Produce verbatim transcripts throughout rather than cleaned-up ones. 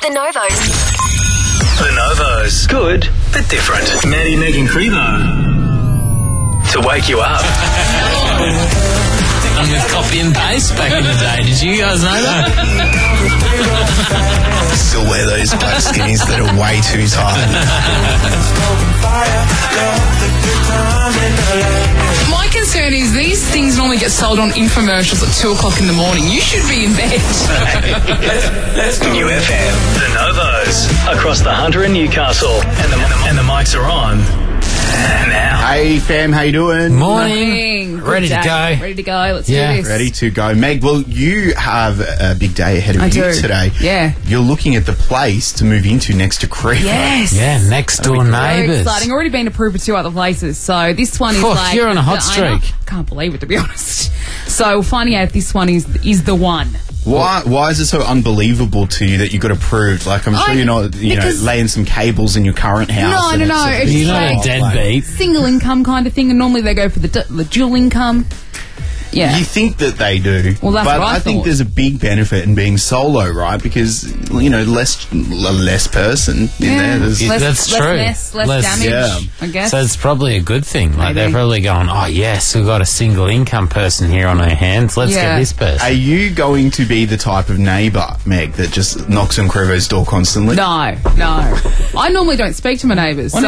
The Novos. The Novos. Good, but different. Maddie, Meg and Crevo. To wake you up. And with copy and paste back in the day. Did you guys know that? Still wear those black skinnies that are way too tight. My concern is these things normally get sold on infomercials at two o'clock in the morning. You should be in bed. New F M. The Novos. Across the Hunter and Newcastle. And the, and the mics are on. Now. Hey fam, how you doing? Morning. Good Ready to day. go. Ready to go. Let's Yeah. do this. Ready to go. Meg, well, you have a big day ahead of I you do. today. Yeah. You're looking at the place to move into next to Crevo. Yes. Yeah, next door Very neighbours. exciting. Already been approved for two other places. So this one is Phew, like... you're on a hot I know. streak. Can't believe it, to be honest. So finding out if this one is is the one. Why Why is it so unbelievable to you that you got approved? Like, I'm sure I- you're not, you know, because- laying some cables in your current house. No, and no, no, a- it's You're just not a like- deadbeat. Single income kind of thing, and normally they go for the, du- the dual income. Yeah. You think that they do, Well, that's but what I I think thought. there's a big benefit in being solo, right? Because, you know, less less person in Yeah. there. There's, Less- That's less true. mess, less Less- damage, yeah. I guess. So it's probably a good thing. Like, Maybe. they're probably going, oh, yes, we've got a single income person here on our hands. Let's Yeah. get this person. Are you going to be the type of neighbour, Meg, that just knocks on Crevo's door constantly? No, no. I normally don't speak to my neighbours, so...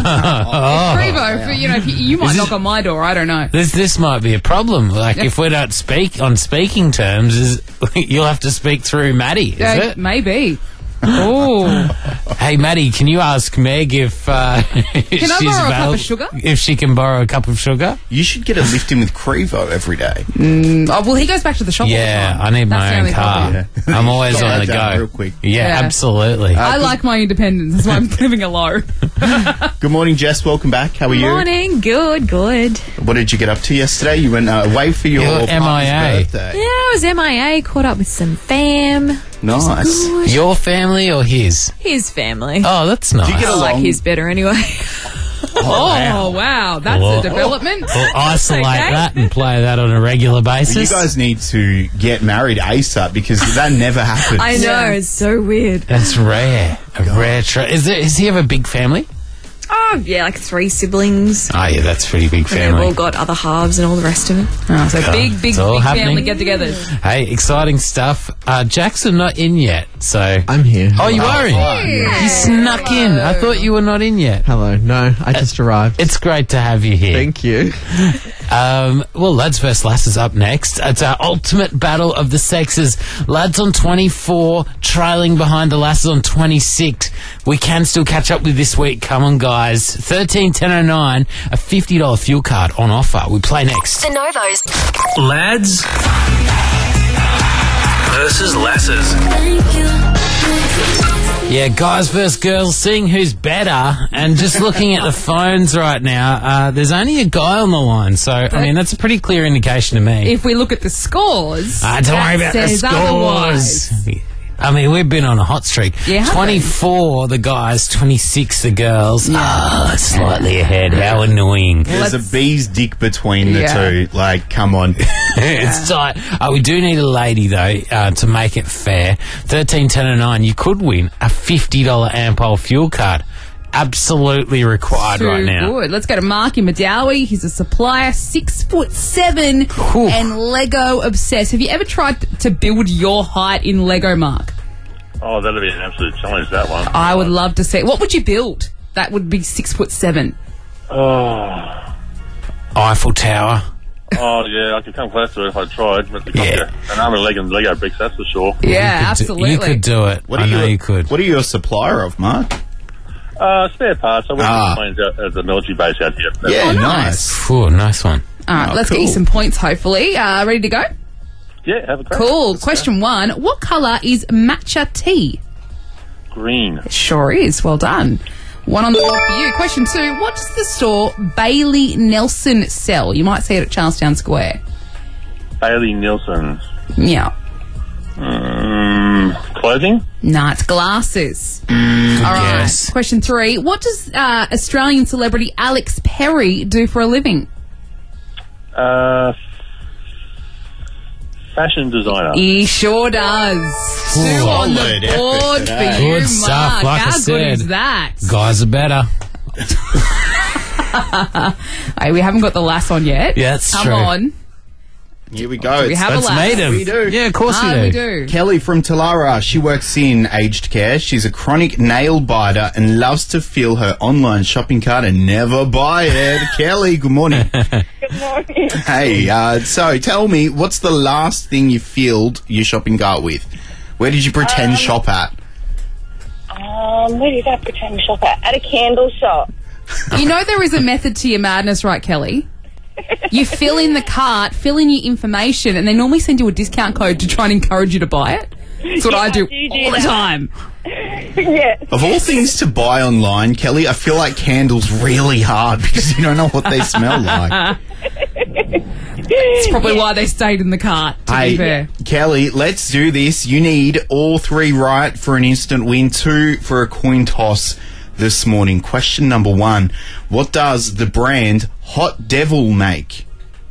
Crevo, if, you know, if you, you might Is it- knock on my door, I don't know. This this might be a problem. Like, if we don't speak on speaking terms, is you'll have to speak through Maddie, is Uh, it? Maybe. Oh. Hey, Maddie, can you ask Meg if, uh, if Can I she's borrow a cup of available- sugar? If she can borrow a cup of sugar? You should get a lift in with Crevo every day. Oh, well, he goes back to the shop Yeah, all the time. I need That's the my own only car. problem. I'm always Get on that the done go. real quick. Yeah, Yeah. absolutely. I like my independence. That's why I'm living alone. Good morning, Jess. Welcome back. How are you? Morning, good, good. What did you get up to yesterday? You went uh, away for your You're partner's M I A. birthday. Yeah, I was M I A, caught up with some fam. Nice. Your family or his? His family. Oh, that's nice. you get I along? like his better anyway. Oh, wow. That's Well, a development. We'll isolate okay. that and play that on a regular basis. You guys need to get married ASAP because that never happens. I know, Yeah. it's so weird. That's rare. A rare trait. Is there? Does he have a big family? Oh, yeah, like three siblings. Oh, yeah, that's a pretty big And they've family. all got other halves and all the rest of it. Oh, so big, big, It's all big happening. family get-togethers. Hey, exciting stuff. Uh, Jackson not in yet, so. I'm here. Oh, you are in. You snuck in. I thought you were not in yet. Hello. No, I just arrived. It's great to have you here. Thank you. Um, well, Lads versus Lasses up next. It's our ultimate battle of the sexes. Lads on twenty-four, trailing behind the Lasses on twenty-six. We can still catch up with this week. Come on, guys. thirteen ten oh nine, a fifty dollars fuel card on offer. We play next. The Novos. Lads versus lasses. Yeah, guys versus girls, seeing who's better, and just looking at the phones right now, uh, there's only a guy on the line, so, I mean, that's a pretty clear indication to me. If we look at the scores, Ah, don't that worry about the says scores. otherwise. I mean, we've been on a hot streak. Yeah, have twenty-four the guys, twenty-six the girls. Ah, slightly ahead. How annoying. There's a Let's- bee's dick between the Yeah. two. Like, come on. It's tight. Uh, we do need a lady, though, uh, to make it fair. thirteen ten oh nine, you could win a fifty dollars Ampol fuel card. Absolutely required Too right now. good. Let's go to Marky Madawi. He's a supplier, six foot seven, Whew. and Lego obsessed. Have you ever tried to build your height in Lego, Mark? Oh, that'd be an absolute challenge, that one. I would love to see. What would you build? That would be six foot seven. Oh, Eiffel Tower. oh yeah, I could come close to it if I tried. But Yeah. yeah. An arm and leg and Lego bricks, that's for sure. Yeah, You could do- absolutely. you could do it. What I are know you, you could. What are you a supplier of, Mark? Uh, spare parts. I work Ah. ah. planes out at the military base out here. That's Yeah, Oh, nice. nice. Ooh, nice one. All right, Oh, let's get you cool. some points, hopefully. Uh, ready to go? Yeah, have a crack. Cool. Question one. What colour is matcha tea? Green. It sure is. Well done. One on the board for you. Question two. What does the store Bailey Nelson sell? You might see it at Charlestown Square. Bailey Nielsen. Yeah. Um, clothing? Nah, it's glasses. All right. guess. Question three. What does uh, Australian celebrity Alex Perry do for a living? Uh, fashion designer. He sure does. Two on the Solid effort board for today. you, Good stuff, Mark. like I How good said. is that? Guys are better. Hey, we haven't got the lass on yet. Yeah, that's Come true. on. Here we go. Do we It's- have a Let's lass? meet him. We do. Yeah, of course Ah, we do. we do. Kelly from Talara. She works in aged care. She's a chronic nail biter and loves to fill her online shopping cart and never buy it. Kelly, good morning. Good morning. Hey, uh, so tell me, what's the last thing you filled your shopping cart with? Where did you pretend Um, shop at? Um, where did I pretend to shop at? At a candle shop. You know there is a method to your madness, right, Kelly? You fill in the cart, fill in your information, and they normally send you a discount code to try and encourage you to buy it. That's what Yeah, I do, I do do all the that. time. Yeah. Of all things to buy online, Kelly, I feel like candles really hard because you don't know what they smell like. It's probably why they stayed in the cart, to be fair. Kelly, let's do this. You need all three right for an instant win, two for a coin toss this morning. Question number one. What does the brand Hot Devil make?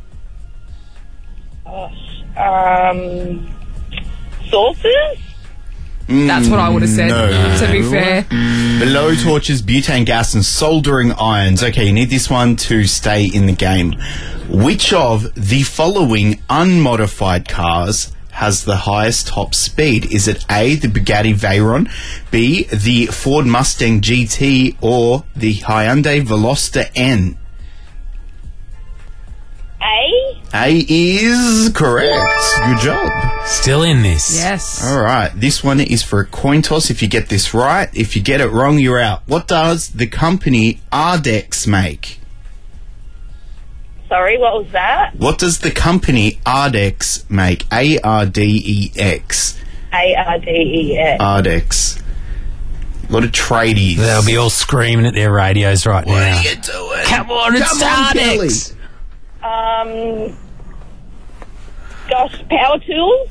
Um, sauces? That's what I would have said, no. to be fair. Below torches, butane gas, and soldering irons. Okay, you need this one to stay in the game. Which of the following unmodified cars has the highest top speed? Is it A, the Bugatti Veyron, B, the Ford Mustang G T, or the Hyundai Veloster N? A? A is correct. Good job. Still in this. Yes. All right, this one is for a coin toss. If you get this right, if you get it wrong, you're out. What does the company Ardex make? Sorry, what was that? What does the company Ardex make? A R D E X. A R D E X. Ardex. A lot of tradies. They'll be all screaming at their radios right What now. are you doing? Come on, it's Come on, Kelly. Ardex. Um, gosh, power tools?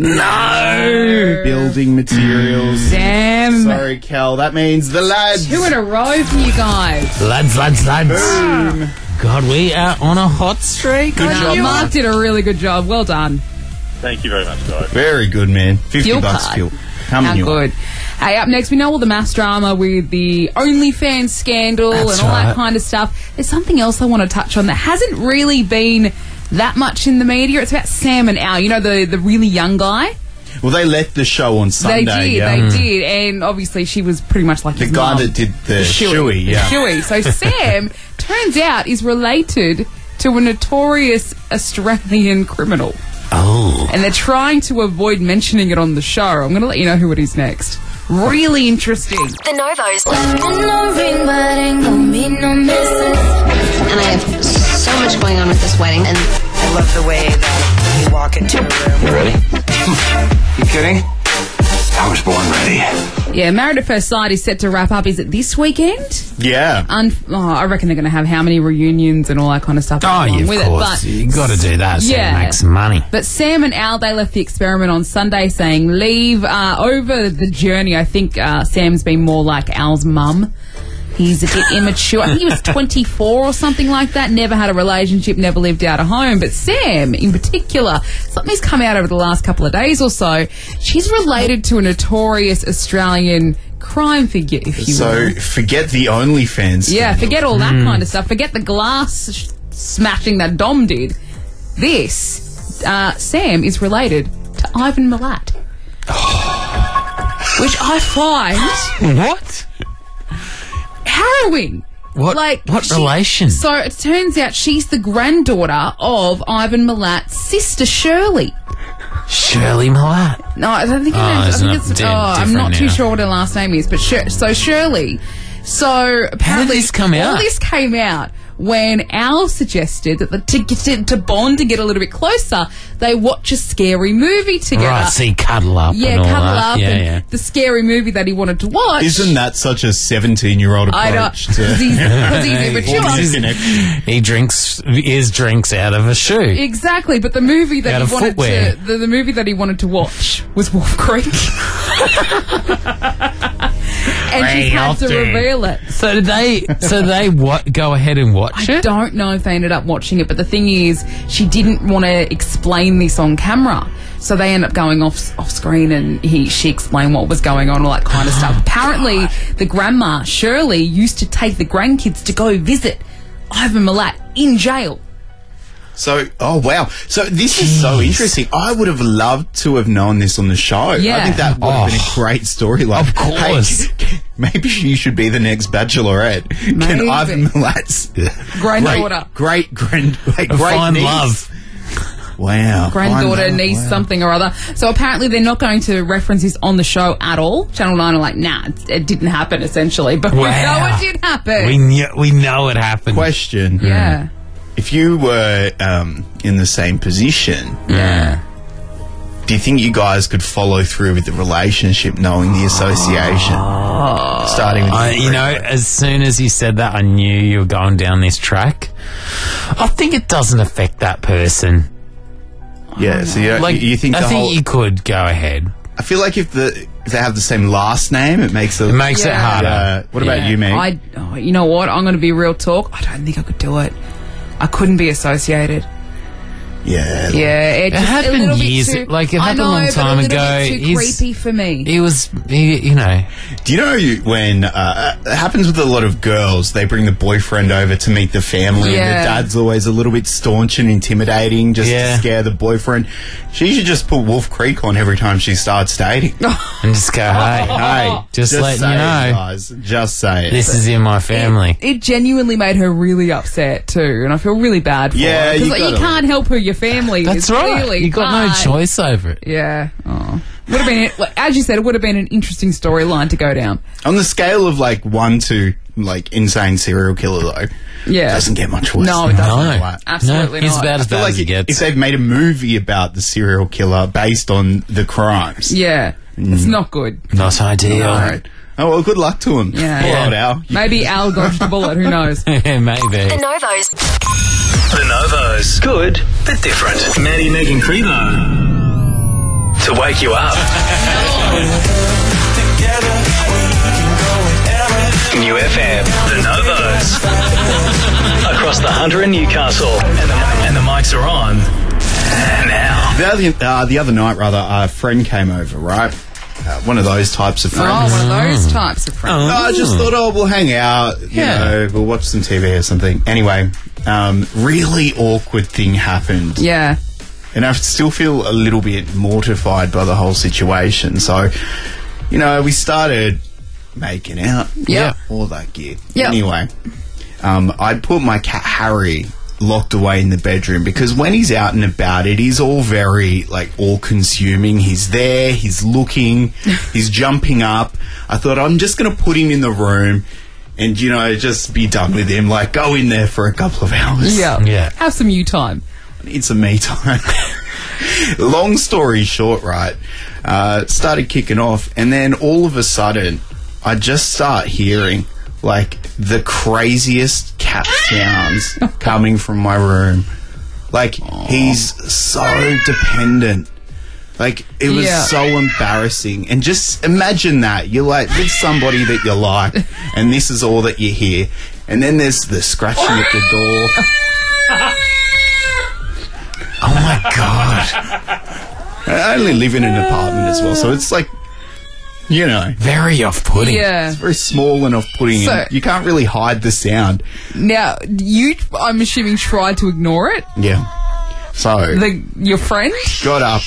No. Building materials. Damn. Sorry, Kel. That means the lads. Two in a row for you guys. Lads, lads, lads. Boom. God, we are on a hot streak. Good Uh, job, Mark Mark. did a really good job. Well done. Thank you very much, guys. Very good, man. Fifty Fuel bucks card. fuel. Coming How your way. good. Hey, up next, we know all the mass drama with the OnlyFans scandal That's and all that right. kind of stuff. There's something else I want to touch on that hasn't really been that much in the media. It's about Sam and Al. You know, the, the really young guy? Well, they left the show on Sunday. they did, yeah. they did. And obviously she was pretty much like The his guy mum. that did the Shuey. shoey, yeah. Shuey. So Sam, turns out, is related to a notorious Australian criminal. Oh. And they're trying to avoid mentioning it on the show. I'm going to let you know who it is next. Really interesting. The Novos. No ring, but ain't gonna be no misses. And I have so much going on with this wedding, and I love the way that you walk into a room. You ready? You kidding? I was born ready. Yeah, Married at First Sight is set to wrap up. Is it this weekend? Yeah. Un- oh, I reckon they're going to have how many reunions and all that kind of stuff Oh, along yeah, of with course. it. But You got to do that so Yeah. it makes money. But Sam and Al, they left the experiment on Sunday saying leave. Uh, over the journey, I think uh, Sam's been more like Al's mum. He's a bit immature. I think he was twenty-four or something like that. Never had a relationship, never lived out of home. But Sam, in particular, something's come out over the last couple of days or so. She's related to a notorious Australian crime figure, if you So will. forget the OnlyFans. Yeah, scandal. forget all that kind of stuff. Forget the glass sh- smashing that Dom did. This, uh, Sam is related to Ivan Milat. Which I find What? harrowing. What, Like, what she- relation? So it turns out she's the granddaughter of Ivan Milat's sister, Shirley. Shirley Milat. No, I don't think her Oh, name's- I it's think not it's. di- Oh, I'm different not too now. sure what her last name is, but Shir- so Shirley. So apparently, this come all out? this came out when Al suggested that the, to get to, to bond to get a little bit closer, they watch a scary movie together. Right, so you cuddle up yeah, and all cuddle that. up, yeah, and yeah. the scary movie that he wanted to watch. Isn't that such a seventeen-year-old I don't approach to... because he's, 'cause he's immature. All these connections. He drinks his drinks out of a shoe. Exactly, but the movie that Out he of wanted footwear. to the, the movie that he wanted to watch was Wolf Creek. and she's had to often. reveal it. So did they? So they what? Go ahead and watch I it. don't know if they ended up watching it, but the thing is, she didn't want to explain this on camera. So they end up going off off screen, and he she explained what was going on, all that kind of stuff. Apparently, the grandma Shirley used to take the grandkids to go visit Ivan Milat in jail. So, oh wow. So this is so interesting. I would have loved to have known this on the show. Yeah. I think that would have been a Oh. great storyline. Of course. Hey, maybe she should be the next Bachelorette. Can Maybe. Ivan Milat's Granddaughter. great, great, grand, like, A great fine niece. love. Wow. Granddaughter, fine love, niece, wow. something or other. So apparently they're not going to reference this on the show at all. Channel nine are like, nah, it, it didn't happen, essentially. But we Wow. know it did happen. We knew, we know it happened. Question. yeah. If you were um, in the same position, Yeah. do you think you guys could follow through with the relationship knowing the association? Starting with I, you know, as soon as you said that, I knew you were going down this track. I think it doesn't affect that person. yeah, so you, Like, you think I the think whole... you could go ahead. I feel like if the if they have the same last name, it makes it... It makes it Yeah. harder. Uh, what about Yeah. you, Meg? I, oh, you know what? I'm going to be real talk. I don't think I could do it. I couldn't be associated. yeah. Yeah, it, just happened a little bit years- too, like, it I happened a know, long but time a little ago. Bit too He's- creepy for me. He was, he, you know, Do you know you, when uh, it happens with a lot of girls, they bring the boyfriend over to meet the family, Yeah. and the dad's always a little bit staunch and intimidating, just Yeah. to scare the boyfriend. She should just put Wolf Creek on every time she starts dating. and just go, hey, Hey, just, letting say you it, know, guys. Just say it. this is in my family. It genuinely made her really upset too, and I feel really bad for Yeah, her. 'Cause, you like, you, gotta- can't help her, your family. That's is right. Clearly You got no hard. choice over it. Yeah. Oh. Would have been, like, as you said, it would have been an interesting storyline to go down. On the scale of like one to like insane serial killer, though, Yeah. it doesn't get much worse. No, than it that. doesn't. Like, Absolutely no, he's not. about as I feel bad like as he if gets. they've made a movie about the serial killer based on the crimes, Yeah. It's not good. Not ideal. all right. Oh well, good luck to him. Yeah. Poor Yeah. old Al. Maybe Al dodged a bullet. Who knows? Maybe. The Novos. The Novos. Good, but different. Maddie, Meg and Crevo. To wake you up. New F M. The Novos. Across the Hunter and Newcastle. And the, and the mics are on. Now. The other, uh, the other night, rather, a friend came over, right? Uh, one of those types of Oh, friends. one of those types of friends. No, I just thought, oh, we'll hang out, you Yeah. know, we'll watch some T V or something. Anyway, um, really awkward thing happened. Yeah. And I still feel a little bit mortified by the whole situation. So, you know, we started making out. Yeah. All that gear. Yep. Anyway, um, I'd put my cat Harry locked away in the bedroom because when he's out and about, it is all very, like, all-consuming. He's there, he's looking, he's jumping up. I thought, I'm just going to put him in the room and, you know, just be done with him. Like, go in there for a couple of hours. Yeah. Yeah. Have some you time. Need some me time. Long story short, right, uh, started kicking off, and then all of a sudden, I just start hearing, like, the craziest cat sounds coming from my room. Like, he's so dependent. Like, it was Yeah. so embarrassing. And just imagine that. You're, like, with somebody that you like, and this is all that you hear. And then there's the scratching at the door. Oh my god. I only live in an apartment as well, so it's like, you know, Very off-putting. Yeah. very small and off-putting. So- and you can't really hide the sound. Now, you, I'm assuming, tried to ignore it? Yeah. So, The Your friend? got up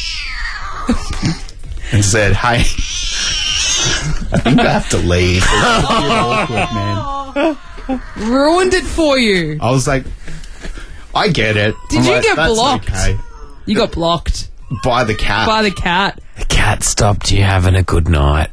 and said, hey, I think I have to leave. It's a bit awkward, man. Ruined it for you. I was like, I get it. Did I'm you like, get "That's blocked?" okay." You got blocked By the cat. by the cat. The cat stopped you having a good night.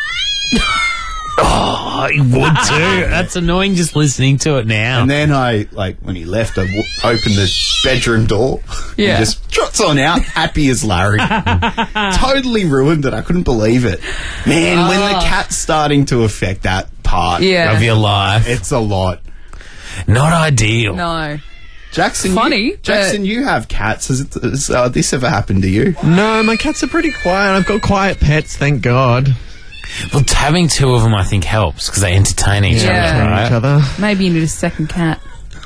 Oh, he would too. That's annoying just listening to it now. And then I, like, when he left, I w- opened the bedroom door. Yeah. And just trots on out, happy as Larry. Totally ruined it. I couldn't believe it. Man, when the cat's starting to affect that part, Yeah. of your life. it's a lot. Not ideal. No. Jackson, Funny, you, Jackson, but- you have cats. Has, it, has uh, this ever happened to you? No, my cats are pretty quiet. I've got quiet pets, thank God. Well, having two of them, I think, helps because they entertain each Yeah. other, right? Each other. Maybe you need a second cat.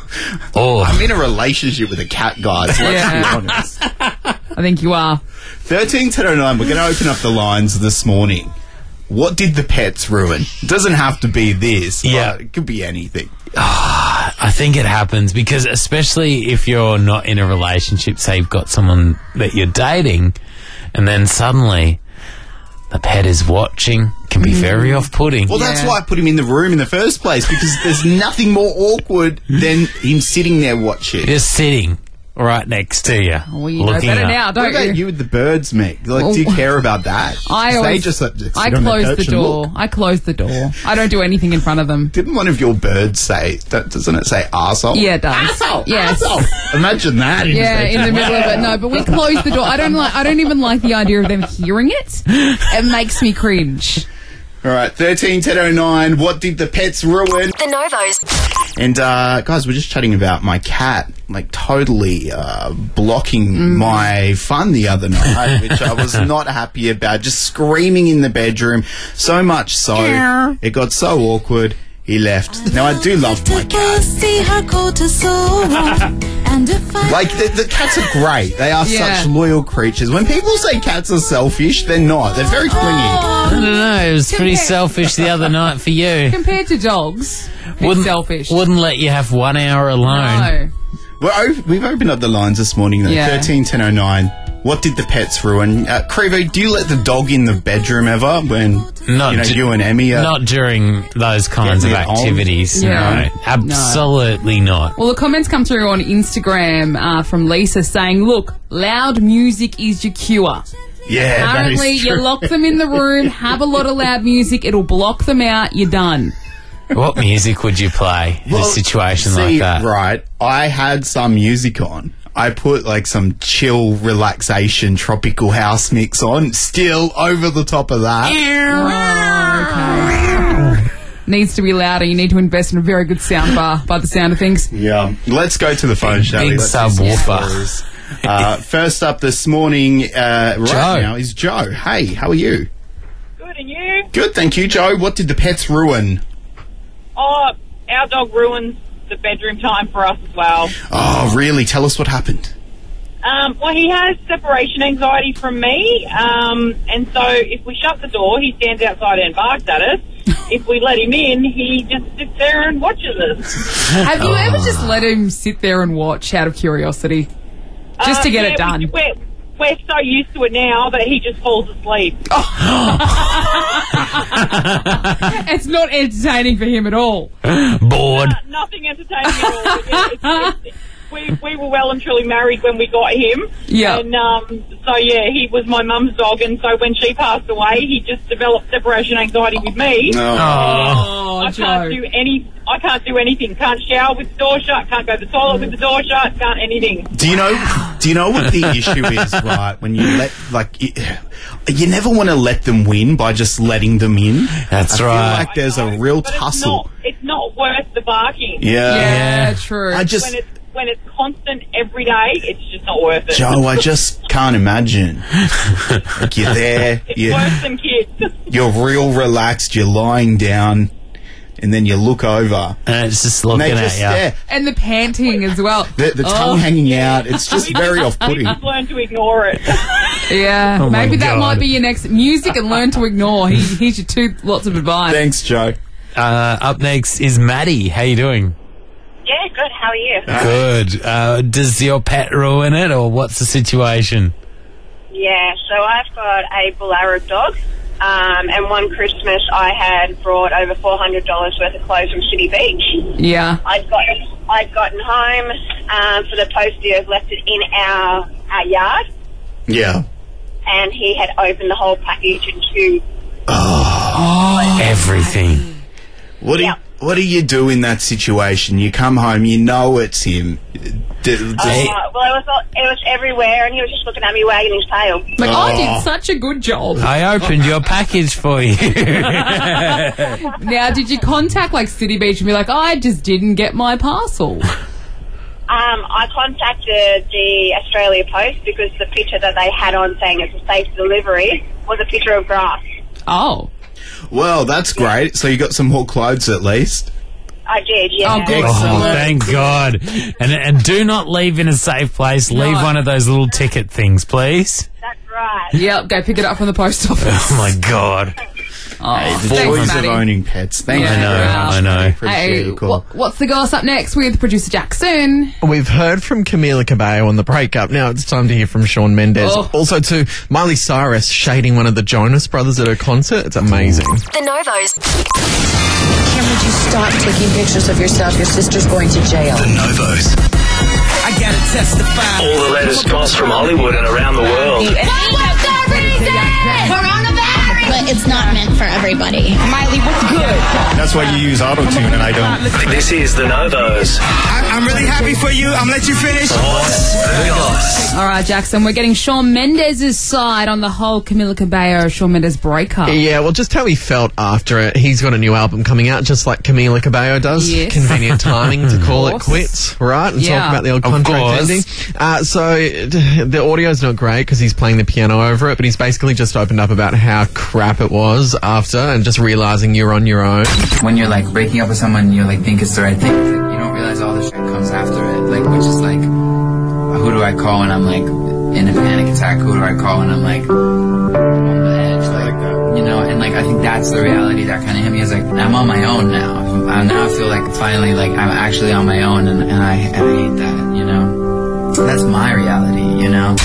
Oh, I'm in a relationship with a cat, guys. Let's Yeah. be honest. I think you are. thirteen ten oh nine, we're going to open up the lines this morning. What did the pets ruin? It doesn't have to be this. Yeah. But it could be anything. I think it happens because especially if you're not in a relationship, say you've got someone that you're dating, and then suddenly the pet is watching, can be very off-putting. Well, that's Yeah. why I put him in the room in the first place, because there's nothing more awkward than him sitting there watching. Just sitting right next to you. Well, you know looking better up. now, What don't about you? you with the birds, Meg? Like, do you Well, care about that? I They always, just, like, sit I on their close the perch and door. look. I close the door. I don't do anything in front of them. Didn't one of your birds say, that- doesn't it say arsehole? Yeah, it does. Arsehole! Yes. Arsehole! Imagine that. Yeah, in the middle of it. No, but we close the door. I don't like. I don't even like the idea of them hearing it. It makes me cringe. All right, thirteen ten oh nine, what did the pets ruin? The Novos. And, uh, guys, we're just chatting about my cat, like, totally uh, blocking Mm. my fun the other night, which I was not happy about, just screaming in the bedroom, so much so, it got so awkward, he left. Now, I do love my cat. See her go to sorrow. And if I Like, the, the cats are great. They are Yeah. such loyal creatures. When people say cats are selfish, they're not. They're very clingy. I don't know. It was pretty Compare- selfish the other night for you. Compared to dogs, it's Wouldn't, selfish. Wouldn't let you have one hour alone. No. We're o- we've opened up the lines this morning, though. Yeah. thirteen ten oh nine. What did the pets ruin? Uh, Crevo, do you let the dog in the bedroom ever when Not you, know, du- you and Emmy are... Not during those kinds of Getting it on. activities. Yeah. No, absolutely not. Well, the comments come through on Instagram uh, from Lisa saying, "Look, loud music is your cure." Yeah, that Apparently, is you true. lock them in the room, have a lot of loud music, it'll block them out, you're done. What music would you play in a situation see, like that? Right, I had some music on. I put like some chill, relaxation, tropical house mix on. Still over the top of that. Oh, okay. Needs to be louder. You need to invest in a very good sound bar by the sound of things. Yeah. Let's go to the phone, shall we? Big Let's do some subwoofer. stories. Uh, first up this morning, uh, right Joe. now, is Joe. Hey, how are you? Good, and you? Good, thank you, Joe. What did the pets ruin? Oh, our dog ruins the bedroom time for us as well. Oh, really? Tell us what happened. Um, well, he has separation anxiety from me, um, and so if we shut the door, he stands outside and barks at us. If we let him in, he just sits there and watches us. Have you ever just let him sit there and watch out of curiosity? Just to Uh, get yeah, it done. We, we're, we're so used to it now that he just falls asleep. It's not entertaining for him at all. Bored. Uh, nothing entertaining at all. It- it's- it's- we, we were well and truly married when we got him. Yeah. And um, so, yeah, he was my mum's dog, and so when she passed away, he just developed separation anxiety with me. Oh. Oh, I can't Joe. do any. I can't do anything. Can't shower with the door shut. Can't go to the toilet with the door shut. Can't anything. Do you know? Do you know what the issue is? Right, when you let like you, you never want to let them win by just letting them in. That's I right. Feel like there's a real But it's tussle. not. It's not worth the barking. Yeah. Yeah, Yeah. true. I just When it's when it's constant every day, it's just not worth it. Joe, I just can't imagine. Like you're there, It's you're, worse than kids. you're real relaxed, you're lying down, and then you look over, And it's just and looking they at just you. stare. And the panting as well. The, the Oh. tongue hanging out. It's just very We off-putting. just learn to ignore it. Yeah, Oh my maybe that God. might be your next music and learn to ignore. He, here's your two lots of advice. Thanks, Joe. Uh, up next is Maddie. How you doing? Yeah, good. How are you? Good. Uh, does your pet ruin it, or what's the situation? Yeah, so I've got a bull Arab dog, um, and one Christmas I had brought over four hundred dollars worth of clothes from City Beach. Yeah. I'd gotten, I'd gotten home um, for the postie, I'd left it in our, our yard, Yeah. and he had opened the whole package and chewed. Oh, everything. What do you, what do you do in that situation? You come home, you know it's him. D- does- Uh, well, it was all, it was everywhere, and he was just looking at me wagging his tail. Like, I Oh. did such a good job. I opened your package for you. Now, did you contact, like, City Beach and be like, I just didn't get my parcel? Um, I contacted the Australia Post because the picture that they had on saying it's a safe delivery was a picture of grass. Oh. Well, that's great. So you got some more clothes at least. I did, yeah. Oh, good. Oh, thank God. And and do not leave in a safe place. Leave No. one of those little ticket things, please. That's right. Yep, go pick it up from the post office. Oh, my God. Oh, The thanks, joys Maddie. of owning pets. Thank Yeah, you very yeah. much. I know. Appreciate Hey, your call. what, what's the gossip up next with producer Jackson? We've heard from Camila Cabello on the breakup. Now it's time to hear from Shawn Mendes. Oh. Also, to Miley Cyrus shading one of the Jonas Brothers at her concert. It's amazing. The Novos. Kim, would you stop taking pictures of yourself? Your sister's going to jail. The Novos. I gotta testify. All the latest goss from Hollywood and around the world. What was the reason? Coronavirus! But it's not meant for everybody. Miley, what's good? That's why you use auto-tune and I don't. This is The Novos. I- I'm really happy for you. I'm gonna let you finish. What's the goss? All right, Jackson, we're getting Shawn Mendes' side on the whole Camila Cabello Shawn Mendes breakup. Yeah, well, just how he felt after it. He's got a new album coming out, just like Camila Cabello does. Yes. Convenient timing to call it course. quits, right? And Yeah. talk about the old Of contract course. ending. Uh, so d- the audio's not great because he's playing the piano over it, but he's basically just opened up about how crap it was after and just realizing you're on your own. When you're like breaking up with someone, you like think it's the right thing. You don't realize all the shit comes after it. Like, which is like, who do I call when I'm like in a panic attack? Who do I call when I'm like on the edge? Like, you know, and like I think that's the reality that kind of hit me. Is like I'm on my own now. I now I feel like finally like I'm actually on my own, and, and I and I hate that. You know, that's my reality. You know.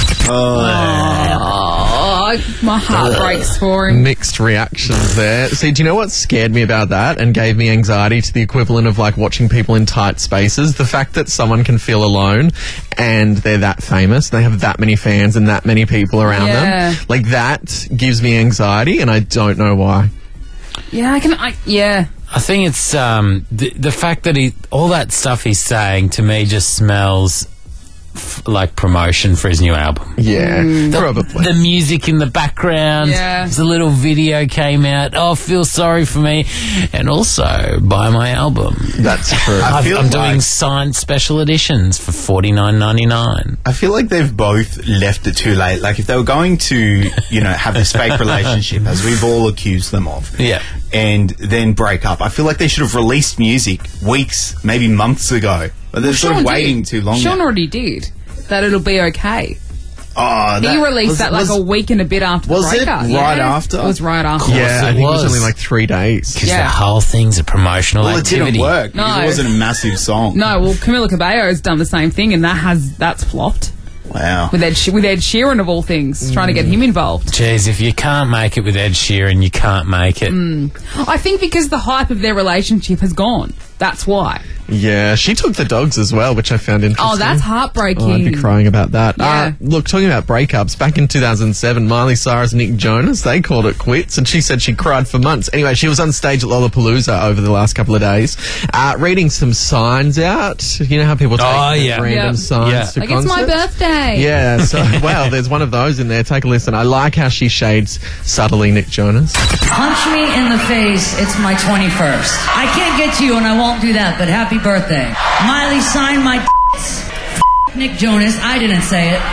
Oh, my heart breaks for him. Mixed reactions there. See, do you know what scared me about that and gave me anxiety to the equivalent of like watching people in tight spaces? The fact that someone can feel alone and they're that famous, they have that many fans and that many people around Yeah. them. Like that gives me anxiety and I don't know why. Yeah, I can. I, yeah. I think it's um, the, the fact that he all that stuff he's saying to me just smells f- like promotion for his new album. Yeah, Mm. probably. The music in the background. Yeah. There's a little video came out. Oh, feel sorry for me, and also buy my album. That's true. I I've, feel I'm doing like- signed special editions for forty-nine ninety-nine. I feel like they've both left it too late. Like if they were going to, you know, have this fake relationship, as we've all accused them of, Yeah. and then break up, I feel like they should have released music weeks, maybe months ago. But they're sort of Sean waiting did. too long. Sean now. already did. That it'll be okay. Oh, He that- released was- that like was- a week and a bit after was the it breakup. right Yeah. after? It was right after. Yeah, I it think it was was. only like three days. Because Yeah. the whole thing's a promotional Well, it activity. didn't work. No. It wasn't a massive song. No, well, Camila Cabello has done the same thing, and that has that's flopped Wow. with Ed She- with Ed Sheeran of all things, trying to get him involved. Jeez, if you can't make it with Ed Sheeran, you can't make it. Mm. I think because the hype of their relationship has gone. That's why. Yeah, she took the dogs as well, which I found interesting. Oh, that's heartbreaking. Oh, I'd be crying about that. Yeah. Uh, look, talking about breakups, back in two thousand seven, Miley Cyrus and Nick Jonas, they called it quits, and she said she cried for months. Anyway, she was on stage at Lollapalooza over the last couple of days, uh, reading some signs out. You know how people take Oh, yeah. random Yep. signs Yeah. to Like, it's my concerts? birthday. Yeah, so, well, there's one of those in there. Take a listen. I like how she shades subtly Nick Jonas. Punch me in the face. It's my twenty-first. I can't get to you and I won't do that, but happy birthday. Miley signed my F- Nick Jonas. I didn't say it.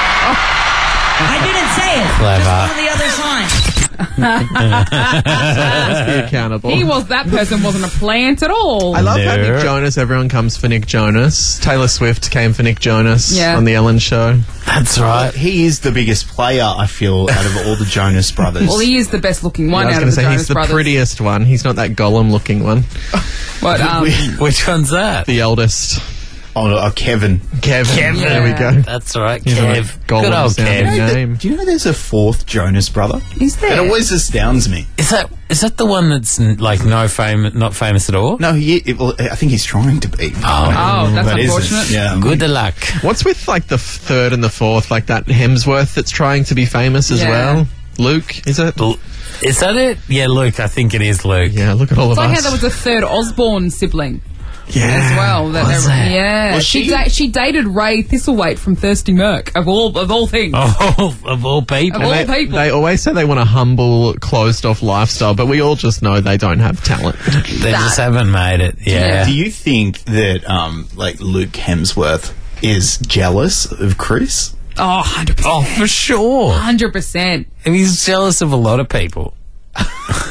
I didn't say it. Clever. Just one of the other signs. Let's be accountable. He was that person wasn't a plant at all. I love how No. Nick Jonas, everyone comes for Nick Jonas. Taylor Swift came for Nick Jonas Yeah. on the Ellen show. That's right. He is the biggest player, I feel, out of all the Jonas Brothers. Well, he is the best looking one I was out going of to the say Jonas he's the Brothers. prettiest one. He's not that Gollum looking one. But, um, Which one's that? The eldest. Oh, no, uh, Kevin. Kevin. Kevin. There we go. That's right, He's a Kev. Gollum Good old sounding Kev. name. Do you know there's a fourth Jonas brother? Is there? It always astounds me. Is that is that the one that's n- like no fame, not famous at all? No, he. It, well, I think he's trying to be. Oh, that's But isn't. unfortunate. Yeah. Good luck. What's with like the third and the fourth, like that Hemsworth that's trying to be famous as Yeah. well? Luke, is it? L- Is that it? Yeah, Luke. I think it is Luke. Yeah, look at all It's of like us. how there was a third Osborne sibling yeah. as well. That Was they- there? Yeah, Was she she? da- she dated Ray Thistlethwaite from Thirsty Merc of all of all things. Oh, of all people. Of all They, people. they always say they want a humble, closed-off lifestyle, but we all just know they don't have talent. They just haven't made it. Yeah. Do you think that, um, like Luke Hemsworth is jealous of Chris? Oh, one hundred percent. Oh, for sure. one hundred percent. And he's jealous of a lot of people.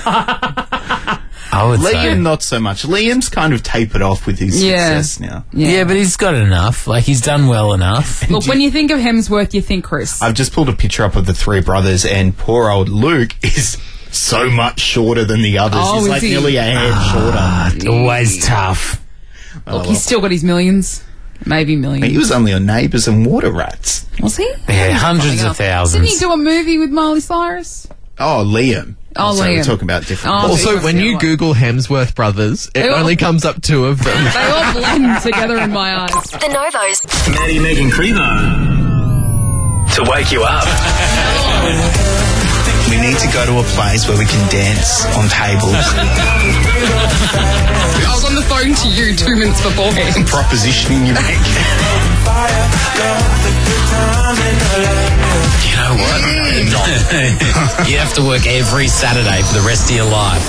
I would Liam, say. not so much. Liam's kind of tapered off with his Yeah. success now. Yeah. but he's got enough. Like, he's done well enough. Look, when you think of Hemsworth, you think Chris. I've just pulled a picture up of the three brothers, and poor old Luke is so much shorter than the others. Oh, he's is like he? nearly a head shorter. Always tough. Oh, Look, he's still got his millions. Maybe millions. He was only on Neighbours and Water Rats. Was he? Yeah, hundreds of thousands. Didn't he do a movie with Miley Cyrus? Oh, Liam. Oh, so Liam. we're talking about different. Oh, Also, so when you you must be Google Hemsworth brothers, it They all- only comes up two of them. They all blend together in my eyes. The Novos. Maddie, Megan, Crevo. To wake you up. We need to go to a place where we can dance on tables. I was on the phone to you two minutes beforehand. Propositioning you make. You know what? You have to work every Saturday for the rest of your life.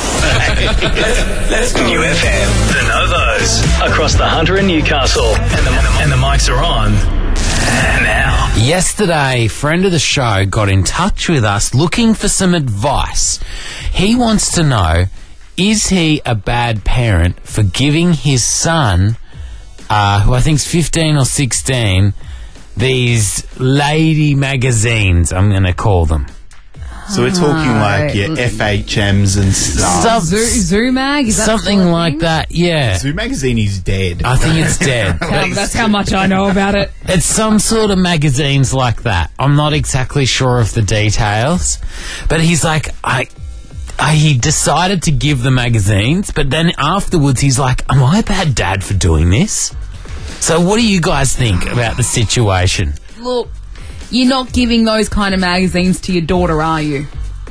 New F M. The Novos. Across the Hunter in Newcastle. And the, and the mics are on. Now. Yesterday, friend of the show got in touch with us looking for some advice. He wants to know, is he a bad parent for giving his son, uh, who I think is fifteen or sixteen, these lady magazines, I'm going to call them. So we're talking like your F H Ms and stuff. Some- Zoo, Zoo Mag? Is that Something sort of like thing? that, yeah. Zoo magazine is dead. I think it's dead. Um, that's how much I know about it. It's some sort of magazines like that. I'm not exactly sure of the details, but he's like, I, I, he decided to give the magazines, but then afterwards he's like, am I a bad dad for doing this? So what do you guys think about the situation? Look, you're not giving those kind of magazines to your daughter, are you?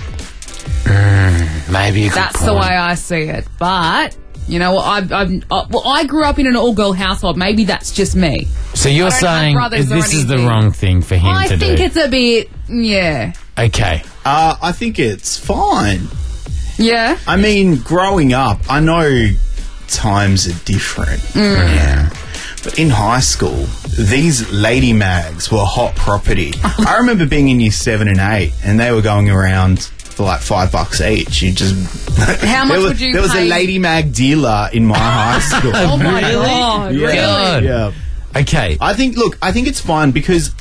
Mm, maybe a good That's point. the way I see it. But, you know, I, I, I, well, I grew up in an all-girl household. Maybe that's just me. So you're I don't have saying brothers or this is the anything. wrong thing for him I to think do? it's a bit, yeah. Okay. Uh, I think it's fine. Yeah? I mean, growing up, I know times are different. Mm. Yeah. But in high school, these lady mags were hot property. I remember being in year seven and eight, and they were going around for like five bucks each. You just How much there was, would you There was pay? a lady mag dealer in my high school. Oh my God, Yeah. really? Yeah. Okay. I think. Look, I think it's fine because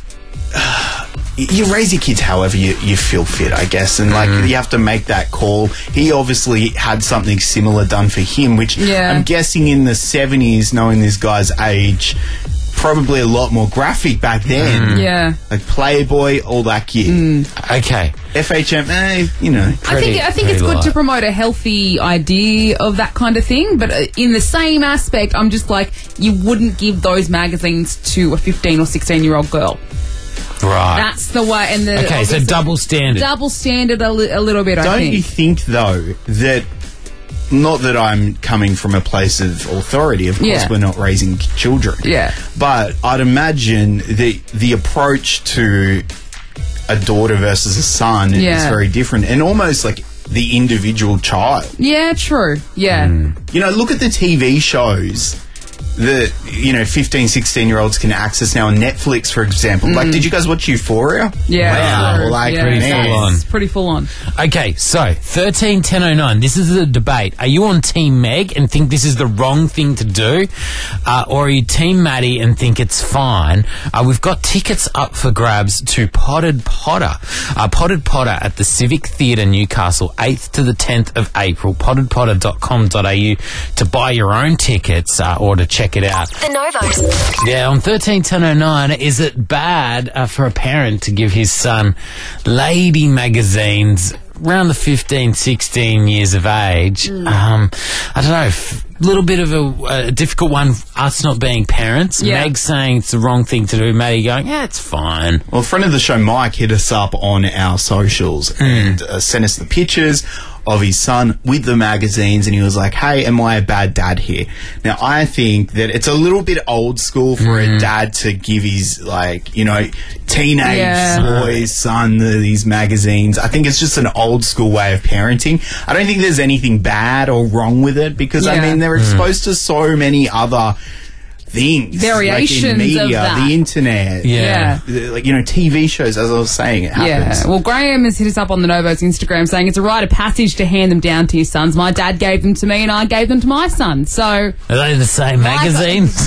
uh, you raise your kids however you, you feel fit, I guess, and like you have to make that call. He obviously had something similar done for him, which Yeah. I'm guessing in the seventies, knowing this guy's age, probably a lot more graphic back then. Yeah. Like Playboy, all that gear. Okay. F H M, eh, you know. I think I think it's good to promote a healthy idea of that kind of thing, but uh, in the same aspect, I'm just like, you wouldn't give those magazines to a fifteen or sixteen year old girl. Right. That's the way. And the Okay, so obviously- double standard. double standard a, li- a little bit. I Don't think. you think, though, that not that I'm coming from a place of authority, of course Yeah. we're not raising children. Yeah. But I'd imagine the the approach to a daughter versus a son is Yeah. very different, and almost like the individual child. Yeah, true. Yeah. You know, look at the T V shows that, you know, fifteen, sixteen year olds can access now on Netflix, for example. Like, Mm. did you guys watch Euphoria? Yeah. Wow. true. Like, yeah, man. full on. It's pretty full on. Okay, so thirteen ten oh nine. This is the debate. Are you on Team Meg and think this is the wrong thing to do, uh, or are you Team Maddie and think it's fine? Uh, we've got tickets up for grabs to Potted Potter, uh, Potted Potter at the Civic Theatre Newcastle, eighth to the tenth of April. potted potter dot com dot a u to buy your own tickets uh, or to check it out. The Novos. Yeah, on thirteen ten oh nine, is it bad uh, for a parent to give his son lady magazines around the fifteen, sixteen years of age? Um, I don't know, f- little bit of a, a difficult one, us not being parents. Yeah. Meg saying it's the wrong thing to do, Maddie going, yeah, it's fine. Well, a friend of the show, Mike, hit us up on our socials and uh, sent us the pictures of his son with the magazines, and he was like, hey, am I a bad dad here? Now, I think that it's a little bit old school for a dad to give his, like, you know, teenage Yeah. boy's son the, these magazines. I think it's just an old school way of parenting. I don't think there's anything bad or wrong with it because, I Yeah. mean, they're Mm. exposed to so many other things. Variations like in media, of that. the internet. Yeah. the- Like, you know, T V shows, as I was saying, it happens. Yeah. Well, Graham has hit us up on the Novo's Instagram saying it's a rite of passage to hand them down to your sons. My dad gave them to me and I gave them to my son. So Are they the same magazines?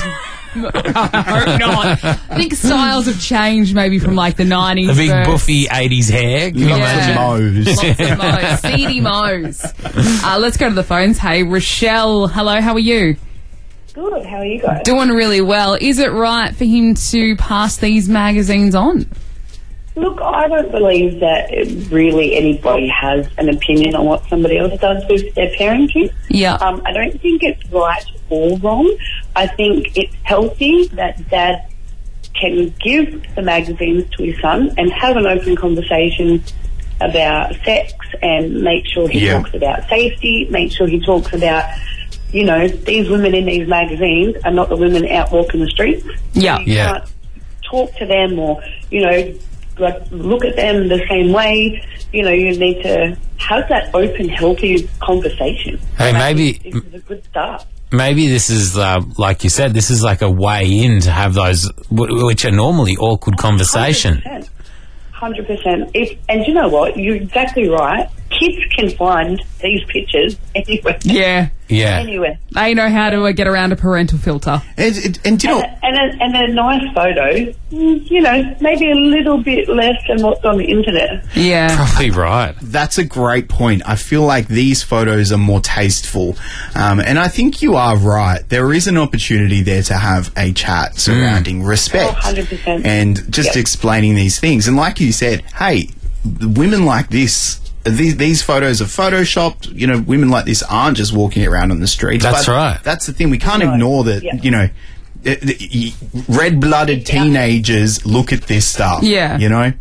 I hope not. I think styles have changed maybe from like the nineties. The big first. buffy eighties hair. Can you Lots imagine? of mows. Lots of mows. Seedy mows. Uh, let's go to the phones. Hey, Rochelle. Hello, how are you? Good, how are you guys? Doing really well. Is it right for him to pass these magazines on? Look, I don't believe that it really anybody has an opinion on what somebody else does with their parenting. Yeah. Um, I don't think it's right or wrong. I think it's healthy that dad can give the magazines to his son and have an open conversation about sex and make sure he Yeah. talks about safety, make sure he talks about, you know, these women in these magazines are not the women out walking the streets. Yeah. You Yeah. can't talk to them or, you know, like look at them the same way. You know, you need to have that open, healthy conversation. Hey, And I maybe- think this is a good start. Maybe this is, uh, like you said, this is like a way in to have those, w- which are normally awkward conversation. Hundred percent. If and you know what, you're exactly right. Kids can find these pictures anywhere. Yeah. Yeah. Anywhere. They know how to uh, get around a parental filter. And, and, and do you know, And a, and a nice photo, mm, you know, maybe a little bit less than what's on the internet. Yeah. Probably right. that's a great point. I feel like these photos are more tasteful. Um, and I think you are right. There is an opportunity there to have a chat surrounding respect. Oh, one hundred percent. And just Yep. explaining these things. And like you said, hey, women like this, these, these photos are photoshopped. You know, women like this aren't just walking around on the streets. That's But right. That's the thing. We can't Right. ignore that, Yeah. you know, uh, the- red-blooded teenagers look at this stuff. Yeah. You know?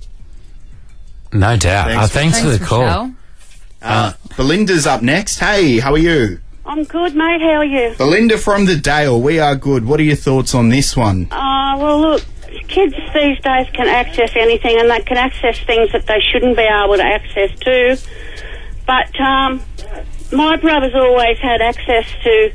No doubt. Thanks Uh, for- thanks, for the call. Rochelle. Uh, Belinda's up next. Hey, how are you? I'm good, mate. How are you? Belinda from the Dale. We are good. What are your thoughts on this one? Uh, well, look, kids these days can access anything, and they can access things that they shouldn't be able to access to. But um, my brother's always had access to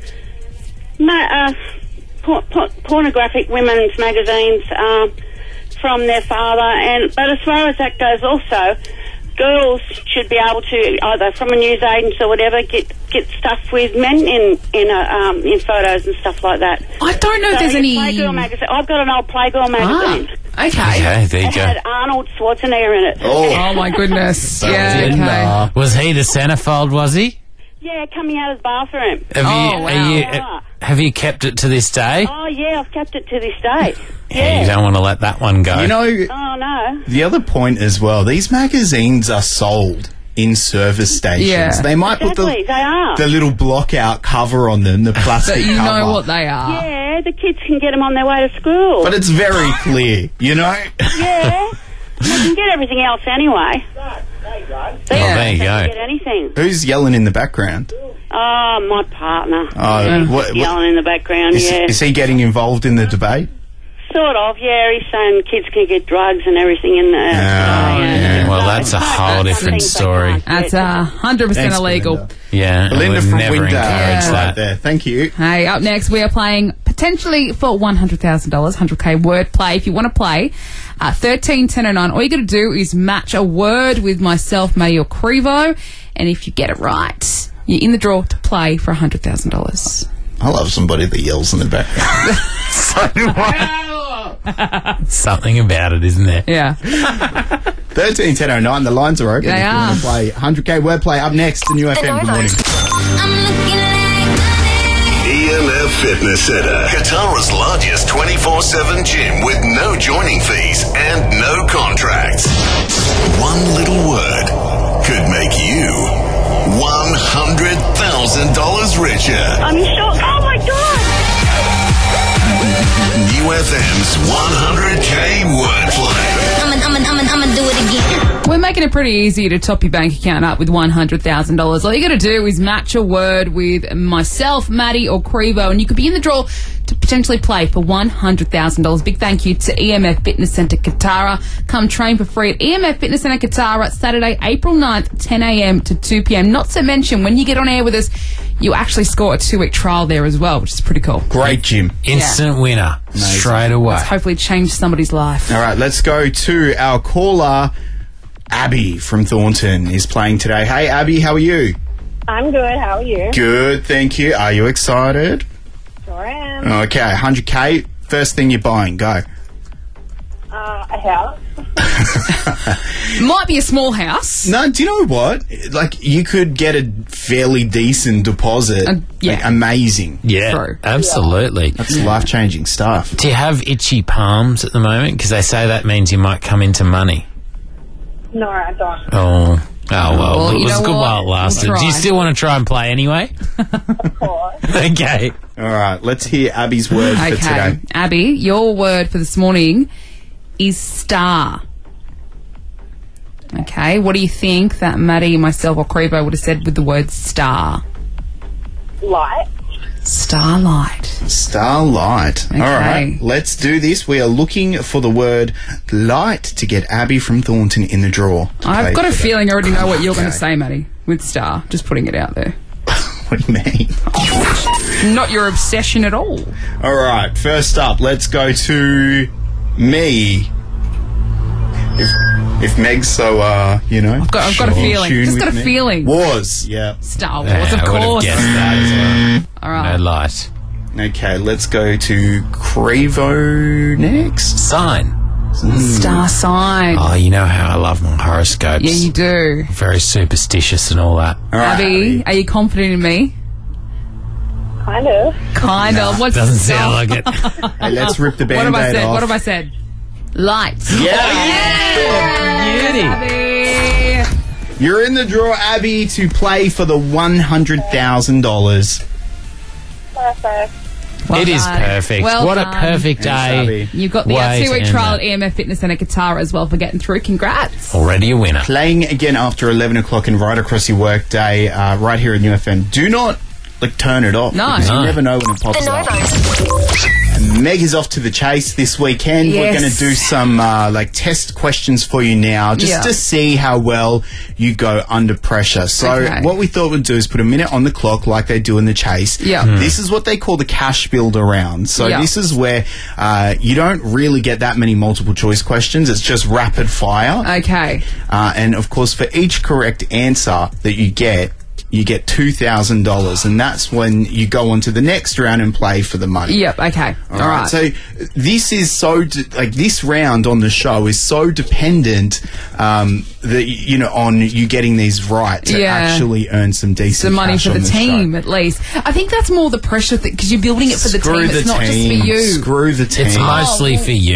ma- uh, por- por- pornographic women's magazines um, from their father. And but as far as that goes, also, girls should be able to either from a news agency or whatever get get stuff with men in in a, um, in photos and stuff like that. I don't know if So there's your any. Playgirl magazine. I've got an old Playgirl magazine. Ah, okay. Okay, there you It go. had Arnold Schwarzenegger in it. Oh my goodness. Yeah. Okay. Was he the centerfold, was he? Yeah, coming out of the bathroom. Have Oh, you, wow. are you, Yeah. uh, have you kept it to this day? Oh yeah, I've kept it to this day. Yeah, you don't want to let that one go. You know, Oh no. the other point as well, these magazines are sold in service stations. Yeah. They might put Exactly, the, they are. the little block out cover on them, the plastic But you cover. know what they are. Yeah, the kids can get them on their way to school. But it's very clear, you know? Yeah, they can get everything else anyway. Oh, there you They can go. get anything. Who's yelling in the background? Oh, my partner. Oh, what- what- Yelling in the background, Is, yeah. is he getting involved in the debate? Sort of, yeah. He's saying kids can get drugs and everything in there. Oh, yeah. Well, that's a whole different story. That's a hundred percent Thanks, illegal. Belinda. Yeah, and Belinda we've from never Windsor. encouraged Right that. there. Thank you. Hey, up next we are playing potentially for one hundred thousand dollars, one hundred K wordplay. If you want to play, uh, thirteen ten oh nine. All you got to do is match a word with myself, May or Crevo, and if you get it right, you're in the draw to play for one hundred thousand dollars. I love somebody that yells in the background. So do I. Something about it, isn't there? Yeah. thirteen ten oh nine, the lines are open. They if you are. want to play one hundred K wordplay up next to New F M. Good morning. E M F Fitness Centre, Qatar's largest twenty-four seven gym with no joining fees and no contracts. One little word could make you one hundred thousand dollars richer. I'm in shock. Oh, my God. New F M's one hundred K wordplay. I'm a, I'm a I'ma, I'ma do it again. We're making it pretty easy to top your bank account up with one hundred thousand dollars. All you got to do is match a word with myself, Maddie, or Crevo, and you could be in the draw to potentially play for one hundred thousand dollars. Big thank you to E M F Fitness Centre Katara. Come train for free at E M F Fitness Centre Katara Saturday, April ninth, ten a.m. to two p.m. Not to mention, when you get on air with us, you actually score a two-week trial there as well, which is pretty cool. Great gym. Instant winner. Amazing. Straight away. Let's hopefully change somebody's life. All right, let's go to our caller. Abby from Thornton is playing today. Hey, Abby, how are you? I'm good. How are you? Good, thank you. Are you excited? Sure am. Okay, one hundred K. First thing you're buying, go. Uh, a house. Might be a small house. No, do you know what? Like, you could get a fairly decent deposit. Uh, yeah. Like, amazing. Yeah, True. absolutely. That's life-changing stuff. Do you have itchy palms at the moment? Because they say that means you might come into money. No, I don't. Oh. Oh, well, Well, it you was know good what? while it lasted. We'll Do you try. still want to try and play anyway? Of course. Okay. All right, let's hear Abby's word for Okay, today. Abby, your word for this morning is star. Okay, what do you think that Maddie, myself, or Crevo would have said with the word star? Light. Starlight. Starlight. Okay. All right, let's do this. We are looking for the word light to get Abby from Thornton in the draw. to I've play got a for the- feeling I already know what you're going Okay. to say, Maddie, with star. Just putting it out there. What do you mean? Not your obsession at all. All right, first up, let's go to me. If, if Meg's so, uh, you know, I've got, I've got a in feeling. tune Just with got a me. feeling. Was, yeah. Star Wars, Yeah, of I would have course. guessed that as well. All right. No light. Okay, let's go to Crevo next. Sign. Star sign. Oh, you know how I love my horoscopes. Yeah, you do. Very superstitious and all that. All right, Abby, are you confident in me? Kind of. Kind of. What's Doesn't star? sound like it. Hey, let's rip the What have I Band-Aid said? off. What have I said? Lights. Yeah. Beauty. Abby. You're in the draw, Abby, to play for the one hundred thousand dollars. Perfect. Well It is done. perfect. Well what done. a perfect Thanks, day. Abby. You've got the uh, Way to two-week end trial that. at E M F Fitness Centre Qatar as well for getting through. Congrats. Already a winner. Playing again after eleven o'clock and right across your work day, uh, right here at New F M. Do not, like, turn it off. No. Because No. you never know when it pops up. And Meg is off to the chase this weekend. We're Yes. going to do some, uh, like, test questions for you now, just Yeah. to see how well you go under pressure. So Okay. what we thought we'd do is put a minute on the clock like they do in the chase. Yeah. Hmm. This is what they call the cash builder round. So Yeah. this is where uh, you don't really get that many multiple choice questions. It's just rapid fire. Okay. Uh, and of course, for each correct answer that you get, you get two thousand dollars, and that's when you go on to the next round and play for the money. Yep. Okay. All right. So this is so de- like this round on the show is so dependent um, that you know on you getting these right to Yeah. actually earn some decent Some money cash for on the show. team, at least. I think that's more the pressure thing because you're building it for the Screw team. the It's not just team. for you. Screw the team. It's mostly for you.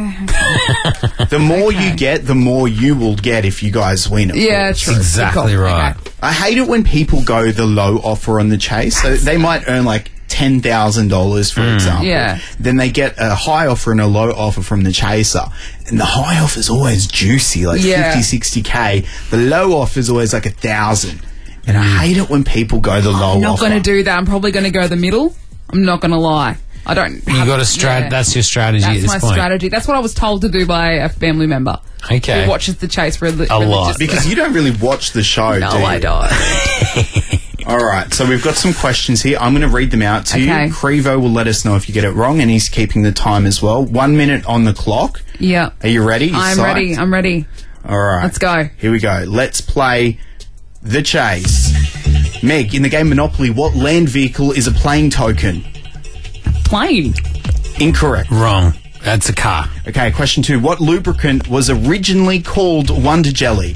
Yeah. The more Okay. you get, the more you will get if you guys win. Of Yeah. course. True. Exactly Cool. right. Okay. I hate it when people go the low offer on the chase. So they might earn like ten thousand dollars, for example. Yeah. Then they get a high offer and a low offer from the chaser. And the high offer is always juicy, like Yeah. fifty, sixty K. The low offer is always like a thousand. And I hate it when people go the low I'm not offer. going to do that. I'm probably going to go the middle. I'm not going to lie. I don't. You have- got a strat. yeah. That's your strategy That's at this my point. strategy. That's what I was told to do by a family member. Okay. Who watches the chase for A lot. Because you don't really watch the show, No, do you? I don't. All right, so we've got some questions here. I'm going to read them out to Okay. you. Crevo will let us know if you get it wrong, and he's keeping the time as well. One minute on the clock. Yeah. Are you ready? You I'm psyched? ready. I'm ready. All right. Let's go. Here we go. Let's play the chase. Meg, in the game Monopoly, what land vehicle is a playing token? Plane. Incorrect. Wrong. That's a car. Okay, question two. What lubricant was originally called Wonder Jelly?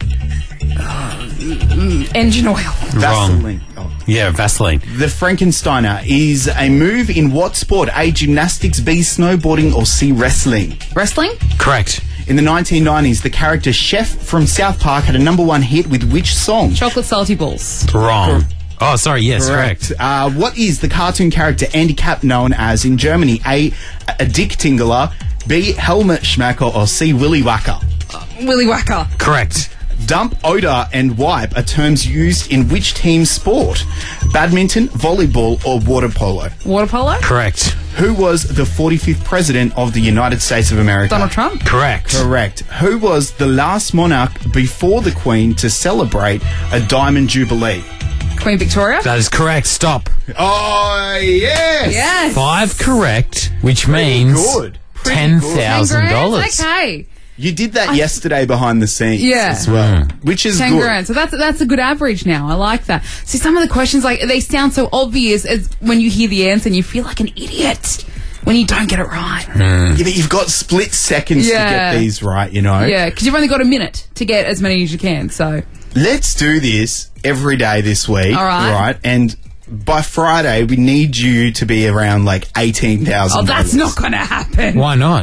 Engine oil. Wrong. Vaseline. Oh. Yeah, Vaseline. The Frankensteiner is a move in what sport? A, gymnastics, B, snowboarding, or C, wrestling? Wrestling? Correct. In the nineteen nineties, the character Chef from South Park had a number one hit with which song? Chocolate salty balls. Wrong. Oh, sorry. Yes, correct. Uh, what is the cartoon character Andy Capp known as in Germany? A, a Dick Tingler, B, Helmut Schmacker, or C, Willy Wacker? Willy Whacker. Correct. Dump, odour and wipe are terms used in which team sport? Badminton, volleyball or water polo? Water polo? Correct. Who was the forty-fifth president of the United States of America? Donald Trump? Correct. Correct. Who was the last monarch before the Queen to celebrate a Diamond Jubilee? Queen Victoria? That is correct. Stop. Oh, yes! Yes. Five correct, which Pretty means good. Pretty ten good. thousand dollars. Okay. You did that yesterday behind the scenes Yeah. as well, Mm. which is Ten good. grand. So that's that's a good average now. I like that. See, some of the questions, like, they sound so obvious as when you hear the answer and you feel like an idiot when you don't get it right. Yeah, but you've got split seconds Yeah. to get these right, you know? Yeah, because you've only got a minute to get as many as you can. So Let's do this every day this week. All right. Right? And by Friday, we need you to be around like eighteen thousand oh, that's not going to happen. Why not?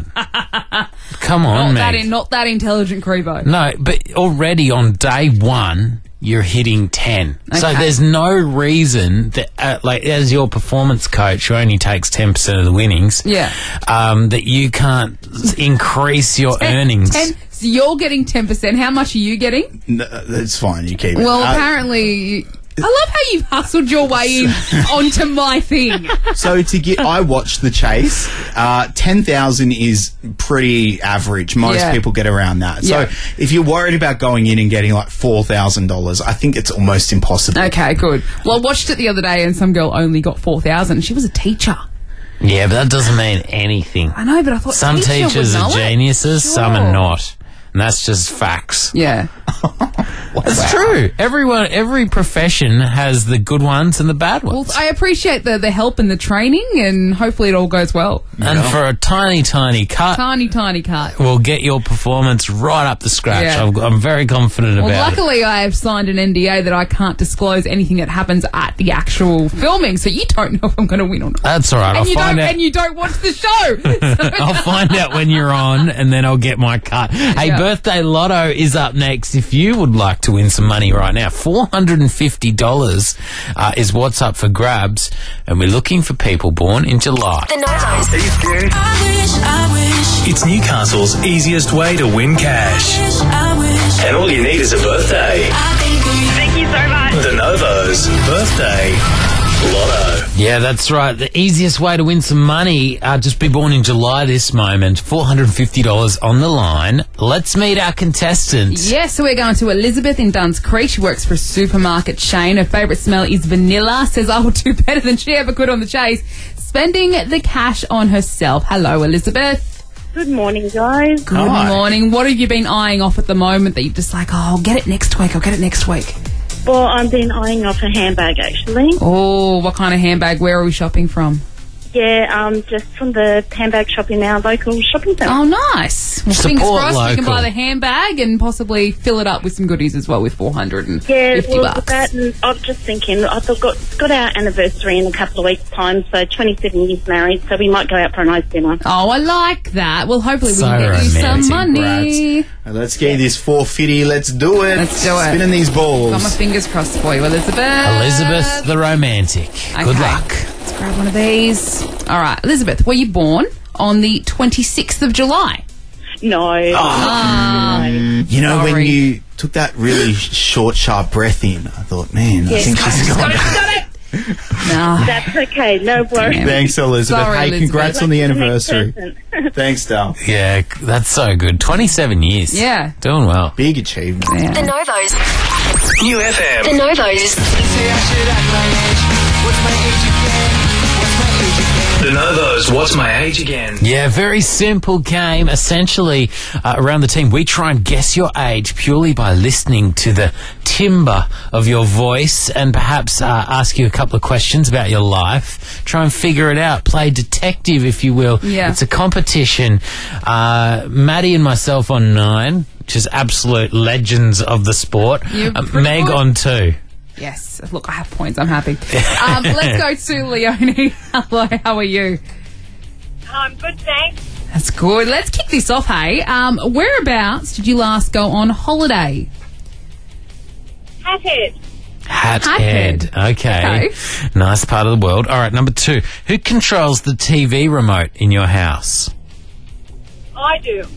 Come on, Not that, mate. in, not that intelligent, Crevo. No, but already on day one, you're hitting ten. So Okay. there's no reason that, uh, like, as your performance coach, who only takes ten percent of the winnings, Yeah. um, that you can't s- increase your earnings. Ten, so you're getting ten percent. How much are you getting? No, that's fine. You keep it. Well, Uh, apparently... I love how you've hustled your way in onto my thing. So to get, I watched the chase. Uh, ten thousand is pretty average. Most Yeah. people get around that. So Yeah. if you're worried about going in and getting like four thousand dollars, I think it's almost impossible. Okay, good. Well, I watched it the other day and some girl only got four thousand. She was a teacher. Yeah, but that doesn't mean anything. I know, but I thought Some teacher would teachers are know it. geniuses, some Sure. are not. And that's just facts. Yeah. That's true. Everyone, every profession has the good ones and the bad Well, ones. I appreciate the, the help and the training, and hopefully it all goes well. and for a tiny, tiny cut, Tiny, tiny cut. will get your performance right up the scratch. Yeah. I'm, I'm very confident Well, about it. luckily I have signed an N D A that I can't disclose anything that happens at the actual filming, so you don't know if I'm going to win or not. That's all right. And I'll you find don't, out. and you don't watch the show. I'll find out when you're on, and then I'll get my cut. Hey, Yeah. Birthday Lotto is up next. If you would like to win some money right now, four hundred fifty dollars uh, is what's up for grabs, and we're looking for people born in July. The Novos. Are you scared? I wish, I wish, It's Newcastle's easiest way to win cash. wish, I wish. And all you need is a birthday. I think we Thank you so much. The Novos Birthday Lotto. Yeah, that's right. The easiest way to win some money, uh, just be born in July this moment. four hundred fifty dollars on the line. Let's meet our contestant. Yes, so we're going to Elizabeth in Duns Creek. She works for a supermarket chain. Her favourite smell is vanilla. Says I will do better than she ever could on the chase. Spending the cash on herself. Hello, Elizabeth. Good morning, guys. Good Hi. morning. What have you been eyeing off at the moment that you're just like, oh, I'll get it next week, I'll get it next week? Well, I've been eyeing off a handbag, actually. Oh, what kind of handbag? Where are we shopping from? Yeah, um, just from the handbag shop in our local shopping centre. Oh, nice. Well, fingers Support crossed you can local. buy the handbag and possibly fill it up with some goodies as well with four hundred fifty Yeah, well, bucks. with that, and I'm just thinking, I've got got our anniversary in a couple of weeks' time, so twenty-seven years married, so we might go out for a nice dinner. Oh, I like that. Well, hopefully we So can get you some romantic, money. Right, let's get this four fifty. Let's do it. Let's do it. Spinning these balls. Got my fingers crossed for you, Elizabeth. Elizabeth the Romantic. Good Okay. luck. Let's grab one of these. All right, Elizabeth, were you born on the twenty-sixth of July? No. Ah. You know, when Sorry. you took that really short, sharp breath in, I thought, man, I Yes. think she's Got gone. it, got it. No. That's okay, no worries. Thanks, Elizabeth. Sorry, hey, Elizabeth. congrats on the Next anniversary. person. Thanks, Dal. Yeah, that's so good. twenty-seven years. Yeah. Doing well. Big achievement. The Novos. New F M. The Novos. The Novos. What's my age again? Yeah, very simple game. Essentially, uh, around the team, we try and guess your age purely by listening to the timbre of your voice and perhaps uh, ask you a couple of questions about your life. Try and figure it out. Play detective, if you will. Yeah. It's a competition. Uh, Maddie and myself on nine, which is absolute legends of the sport. You're Uh, pretty Meg good. on two. Yes. Look, I have points. I'm happy. Um, let's go to Leonie. Hello, how are you? I'm good, thanks. That's good. Let's kick this off, hey. Um, whereabouts did you last go on holiday? Hathead. Hat Hat head. head. Okay. Okay. Nice part of the world. All right, number two. Who controls the T V remote in your house? I do.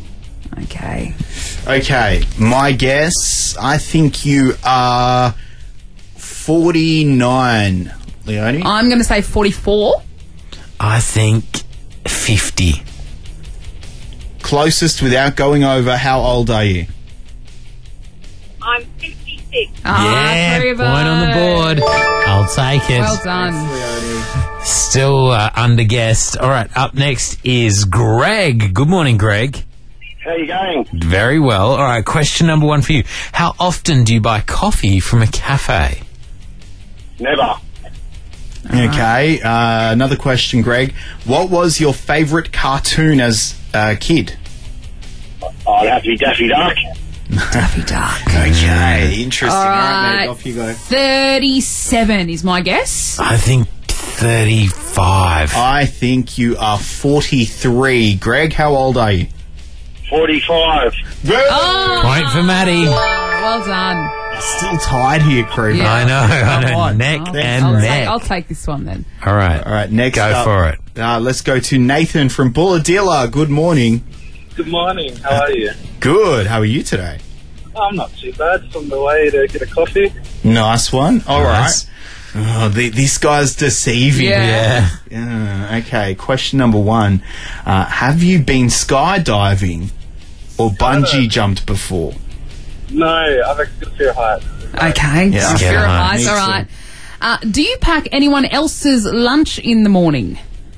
Okay. Okay, my guess, I think you are forty-nine, Leonie. I'm going to say forty-four. I think fifty. Closest without going over, how old are you? I'm fifty-six. Ah, yeah, three of point on the us. board. I'll take it. Well done. Still uh, underguessed. All right, up next is Greg. Good morning, Greg. How you going? Very well. All right, question number one for you. How often do you buy coffee from a cafe? Never. Okay, uh, another question, Greg. What was your favourite cartoon as a kid? Oh, it'd have to be Daffy Duck. Daffy Duck. Okay, interesting. All All right, right. mate, off you go. thirty-seven is my guess. I think thirty-five. I think you are forty-three. Greg, how old are you? forty-five. Oh, Point for Maddie. well done. Still tied here, crew. Yeah. I know, I Come know. on. Neck I'll, and I'll neck. Take, I'll take this one then. All right. All right, next Go up, for it. Uh, let's go to Nathan from Bulladilla. Good morning. Good morning. How are you? Good. How are you today? I'm not too bad. Just on the way to get a coffee. Nice one. All Nice. right. Oh, the, this guy's deceiving. Yeah. Yeah. Okay, question number one. Uh, have you been skydiving or bungee jumped before? No, I've actually got a fear of heights. Okay. Yeah. Fear of Scared of heights. heights. All right. Uh, do you pack anyone else's lunch in the morning?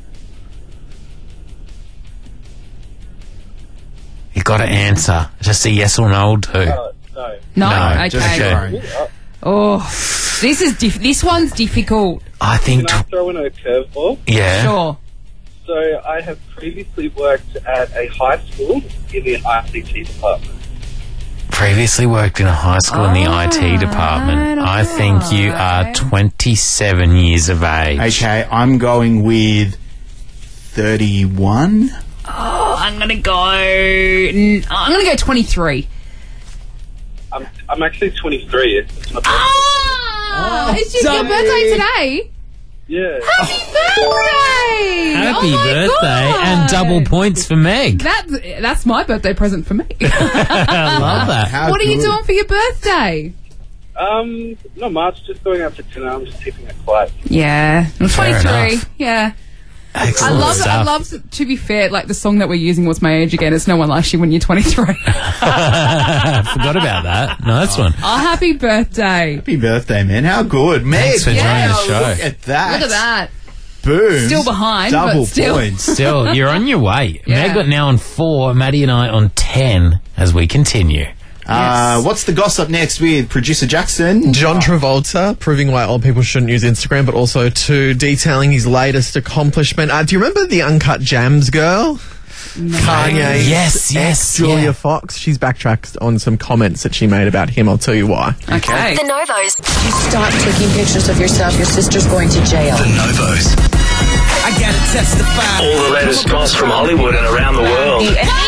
You got to answer. Just a yes or no too. Uh, no. No. No, okay. just your own. Uh, Oh, this is diff- this one's difficult. I Can think. I Tw- throw in a curveball? yeah. Sure. So I have previously worked at a high school in the I C T department. Previously worked in a high school in the I T department. I think you are twenty-seven years of age. Okay, I'm going with thirty-one. Oh, I'm gonna go. n- I'm gonna go twenty-three. I'm, I'm actually twenty-three. It's my birthday. Ah, it's just your birthday today. Yeah. Happy birthday! Happy Oh my birthday God. and double points for Meg. That that's my birthday present for me. I love that. How what are you good. doing for your birthday? Um, not much. Just going out for dinner. I'm just keeping it quiet. Yeah, I'm Fair twenty-three. enough. Yeah. Excellent I love. stuff. I love. To be fair, like the song that we're using, "What's My Age Again?" It's no one likes you when you're twenty-three. Forgot about that. Nice one. Oh, happy birthday! Happy birthday, man. How good. Meg, Thanks for joining Yeah, the show. look at that. Look at that. Boom. Still behind, Double but still. points. Still, you're on your way. Yeah. Meg got now on four, Maddie and I on ten as we continue. Uh, what's the gossip next with producer Jackson? John Travolta proving why old people shouldn't use Instagram, but also to detailing his latest accomplishment. Uh, do you remember the Uncut Gems girl? Kanye's Yes, yes, ex, Julia yeah. Fox. She's backtracked on some comments that she made about him. I'll tell you why. Okay. The Novos. You stop taking pictures of yourself, your sister's going to jail. The Novos. I gotta testify. All the latest goss from Hollywood and around the world.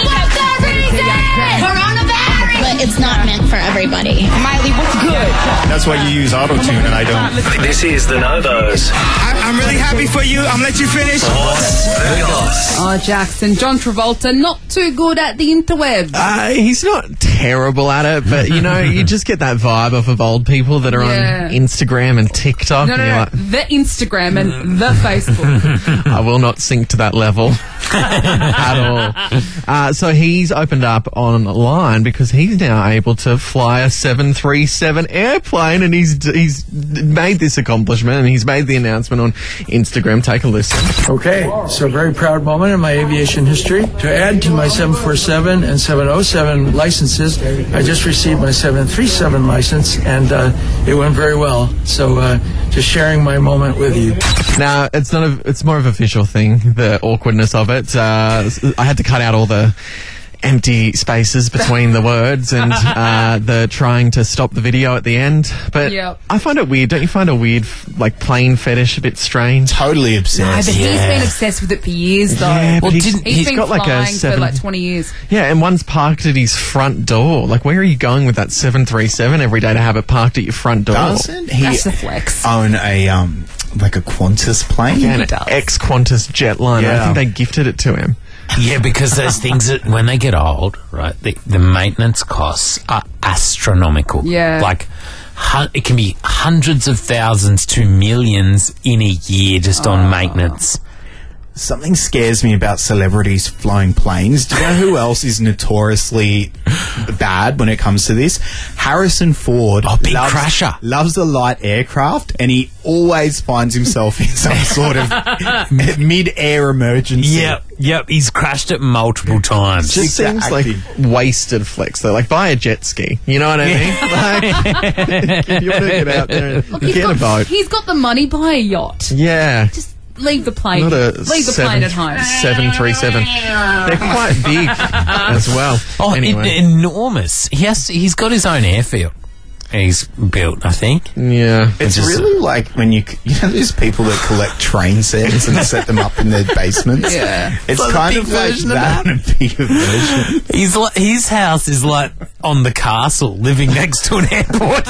But it's not meant for everybody. Miley, what's good? That's why you use auto-tune and I don't. This is The Novos. I, I'm really happy for you. I'm gonna let you finish. What's the goss? Oh, Jackson, John Travolta, not too good at the interweb. Uh, he's not terrible at it, but you know, you just get that vibe off of old people that are Yeah. on Instagram and TikTok. No, no, and you're no. like, The Instagram and the Facebook. I will not sink to that level at all. Uh, so he's opened up online because he's now able to fly a seven thirty-seven airplane, and he's he's made this accomplishment, and he's made the announcement on Instagram. Take a listen. Okay, so a very proud moment in my aviation history. To add to my seven forty-seven and seven oh seven licenses, I just received my seven thirty-seven license, and uh, it went very well. So uh, just sharing my moment with you. Now it's not a, it's more of a visual thing, the awkwardness of it. Uh, I had to cut out all the empty spaces between the words and uh, the trying to stop the video at the end. But Yep. I find it weird. Don't you find a weird, like, plane fetish a bit strange? Totally No, obsessed. but he's been obsessed with it for years, though. Yeah, but well, he's- didn't, he's he's been got, like, a flying for seven- like twenty years. Yeah, and one's parked at his front door. Like, where are you going with that seven thirty-seven every day to have it parked at your front door? Doesn't he That's the flex. own a um like a Qantas plane? Yeah, an ex-Qantas jetliner. Yeah. I think they gifted it to him. Yeah, because those things, that, when they get old, right, the, the maintenance costs are astronomical. Yeah. Like, hun- it can be hundreds of thousands to millions in a year just on maintenance. Something scares me about celebrities flying planes. Do you know who else is notoriously bad when it comes to this? Harrison Ford. Oh, big loves, crasher. Loves a light aircraft, and he always finds himself in some sort of mid-air emergency. Yep, yep. He's crashed it multiple times. Just seems like wasted flex though. Like, buy a jet ski. You know what I mean? Like, if you want to get out there and Look, he's get got, a boat. He's got the money, buy a yacht. Yeah. Just leave the plane. Not a leave the seven, plane at home. seven three seven. They're quite big as well. Oh, anyway. en- enormous. He has. To, he's got his own airfield. He's built, I think. Yeah. It's Which is- really like when you, you know, there's people that collect train sets and set them up in their basements. Yeah. It's Like a kind big of like version of that, and a bigger version. He's like, his house is like on the castle, living next to an airport.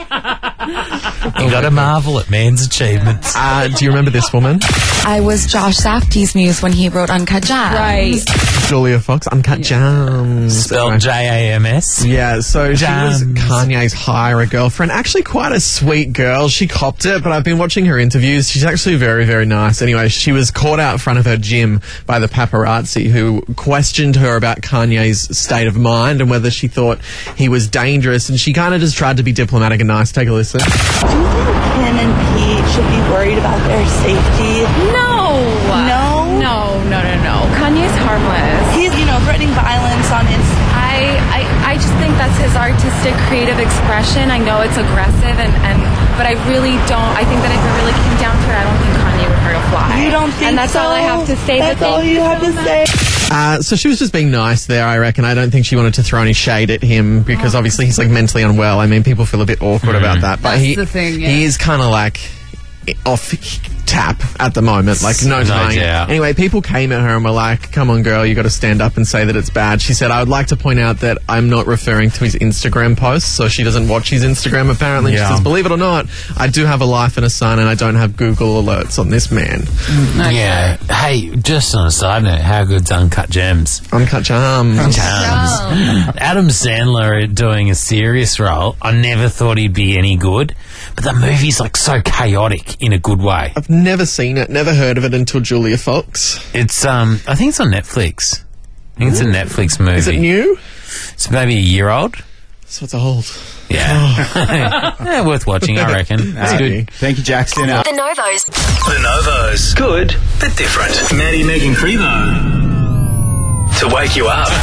You got to marvel at man's achievements. Uh, do you remember this woman? I was Josh Safdie's muse when he wrote Uncut Gems. Right. Julia Fox, Uncut Gems. Spelled J A M S. Yeah, so she was Gems. Kanye's hire a girlfriend. Actually quite a sweet girl. She copped it, but I've been watching her interviews. She's actually very, very nice. Anyway, she was caught out front of her gym by the paparazzi who questioned her about Kanye's state of mind and whether she thought he was dangerous, and she kind of just tried to be diplomatic and nice. Take a listen. Do you think Kim and Pete should be worried about their safety? No. No? No, no, no, no. Kanye's harmless. He's, you know, threatening violence on Instagram. I, I, I just think that's his artistic, creative expression. I know it's aggressive, and, and but I really don't. I think that if it really came down to it, I don't think Kanye would hurt a fly. You don't think And that's so? all I have to say. That's but all thank you so have to much. say? Uh, so she was just being nice there, I reckon. I don't think she wanted to throw any shade at him because obviously he's like mentally unwell. I mean, people feel a bit awkward about that. But That's he, the thing, yeah. he is kind of like off tap at the moment, like no No denying it. doubt. Anyway, people came at her and were like, come on girl, you got to stand up and say that it's bad. She said, I would like to point out that I'm not referring to his Instagram posts, so she doesn't watch his Instagram apparently. Yeah. She says, believe it or not, I do have a life and a son and I don't have Google alerts on this man. Yeah. Hey, just on a side note, how good's Uncut Gems? Uncut Gems. Gems. Adam Sandler doing a serious role. I never thought he'd be any good, but the movie's like so chaotic in a good way. I've never seen it, never heard of it until Julia Fox. It's um, I think it's on Netflix. I think it's a Netflix movie. Is it new? It's maybe a year old. So it's old. Yeah. Yeah, worth watching, I reckon. That's good. Thank you, Jackson. Uh, The Novos. The Novos. Good, but different. Maddie, Megan, Frevo. To wake you up.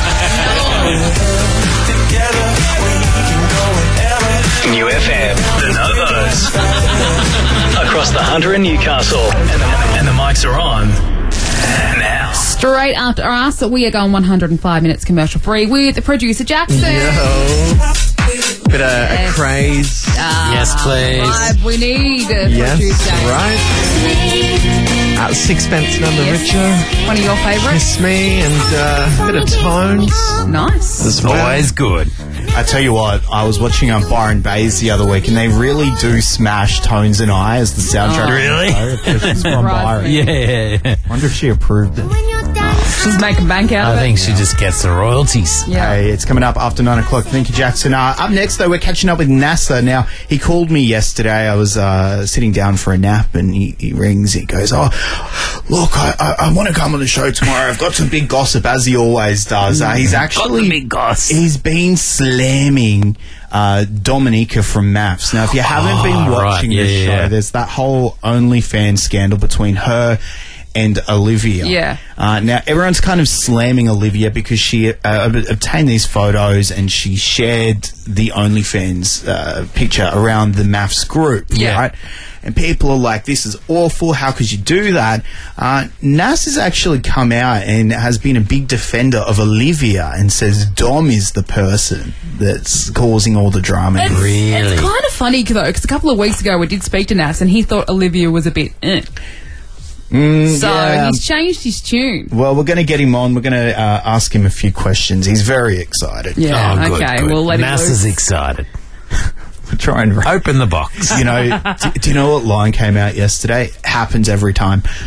New F M. The Novos. Across the Hunter and Newcastle. And the, and the mics are on. Now. Straight after us, we are going one hundred five minutes commercial free with producer Jackson. Yo. Bit of a craze. Ah, Yes, please. Vibe we need. uh, Yes, producer. right. Uh, Sixpence None the Richer. One of your favourites. Kiss Me, and uh, a bit of Tones. Nice. As well. Always good. I tell you what, I was watching um, Byron Bays the other week, and they really do smash Tones and I as the soundtrack. Oh. Really? Of the show. It's from Surprised Byron. me. Yeah, yeah. Wonder if she approved it. She's making bank out I of it. think she just gets the royalties. Yeah. Hey, it's coming up after nine o'clock. Thank you, Jackson. Uh, up next, though, we're catching up with NASA. Now, he called me yesterday. I was uh, sitting down for a nap, and he, he rings. He goes, "Oh, look, I, I, I want to come on the show tomorrow. I've got some big gossip," as he always does. Uh, he's actually big goss. he's been slamming uh, Dominica from Maths. Now, if you haven't been Oh, watching right. the Yeah, show, yeah. there's that whole OnlyFans scandal between her and Olivia. Yeah. Uh, now, everyone's kind of slamming Olivia because she uh, ob- obtained these photos and she shared the OnlyFans uh, picture around the Maths group. Yeah. Right? And people are like, this is awful. How could you do that? Uh, Nas has actually come out and has been a big defender of Olivia and says Dom is the person that's causing all the drama. It's, Really? it's kind of funny, though, because a couple of weeks ago we did speak to Nas and he thought Olivia was a bit eh. Mm, So yeah. he's changed his tune. Well, we're going to get him on. We're going to uh, ask him a few questions. He's very excited. Yeah, Oh, good, okay, good. we'll let him NASA's loose. excited. We'll try and Open the box. You know, do, do you know what line came out yesterday? Happens every time.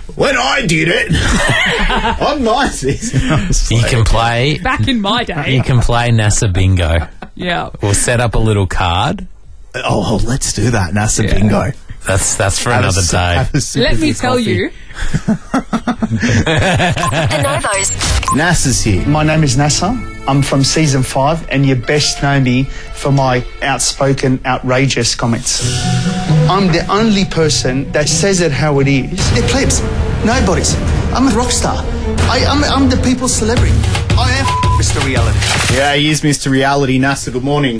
when I did it, I'm nice. You can play. Back in my day. You can play NASA Bingo. Yeah. We'll set up a little card. Oh, let's do that, NASA yeah. Bingo. That's that's for have another a, day. Let me tell coffee. you. NASA's here. My name is NASA. I'm from season five, and you best know me for my outspoken, outrageous comments. I'm the only person that says it how it is. They're plebs. Nobody's. I'm a rock star. I, I'm, I'm the people's celebrity. I am Mister Reality. Yeah, he is Mister Reality. NASA, good morning.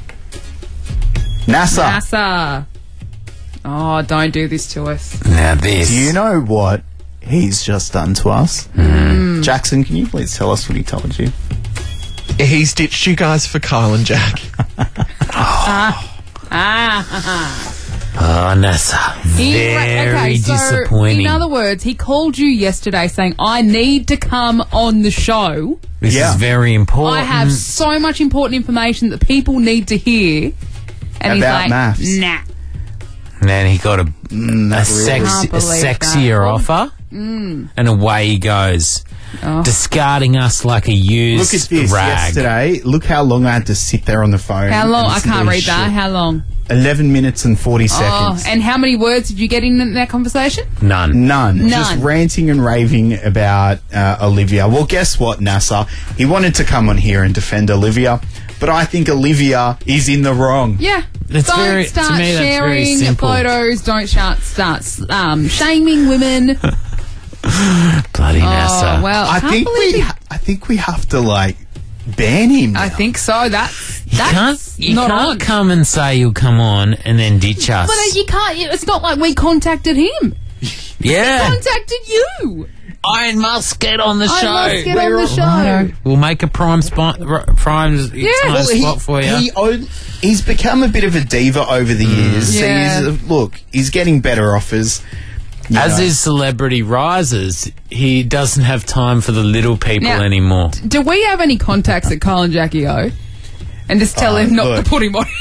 NASA. NASA. Oh, don't do this to us. Now this. Do you know what he's just done to us? Mm. Jackson, can you please tell us what he told you? He's ditched you guys for Kyle and Jack. ah. Ah. Oh, NASA. Very okay, so disappointing. In other words, he called you yesterday saying, I need to come on the show. This yeah. is very important. I have so much important information that people need to hear. And About he's like, maths. nah. And then he got a, mm, a, sex, a sexier that. offer, mm. and away he goes, oh. discarding us like a used Look at this rag. yesterday. Look how long I had to sit there on the phone. How long? I can't read that. Shit. How long? Eleven minutes and forty seconds. Oh, and how many words did you get in that conversation? None. None. None. Just ranting and raving about uh, Olivia. Well, guess what, NASA? He wanted to come on here and defend Olivia, but I think Olivia is in the wrong. Yeah. It's don't very, start to me, that's very sharing simple. photos. Don't start, start um, shaming women. Bloody NASA. Oh, well, I think we. he... Ha- I think we have to like ban him. Now. I think so. That's you that's can't, you not can't on. come and say you'll come on and then ditch us. But you can't. It's not like we contacted him. Yeah. We contacted you. I must get on the I show. must get on the show. Righto. We'll make a prime spot, r- prime Yeah. time Well, he, spot for you. He own, he's become a bit of a diva over the years. Yeah. So he's, look, he's getting better offers. As know. his celebrity rises, he doesn't have time for the little people Now, anymore. Do we have any contacts at Kyle and Jackie O? And just tell Oh, him not look. to put him on.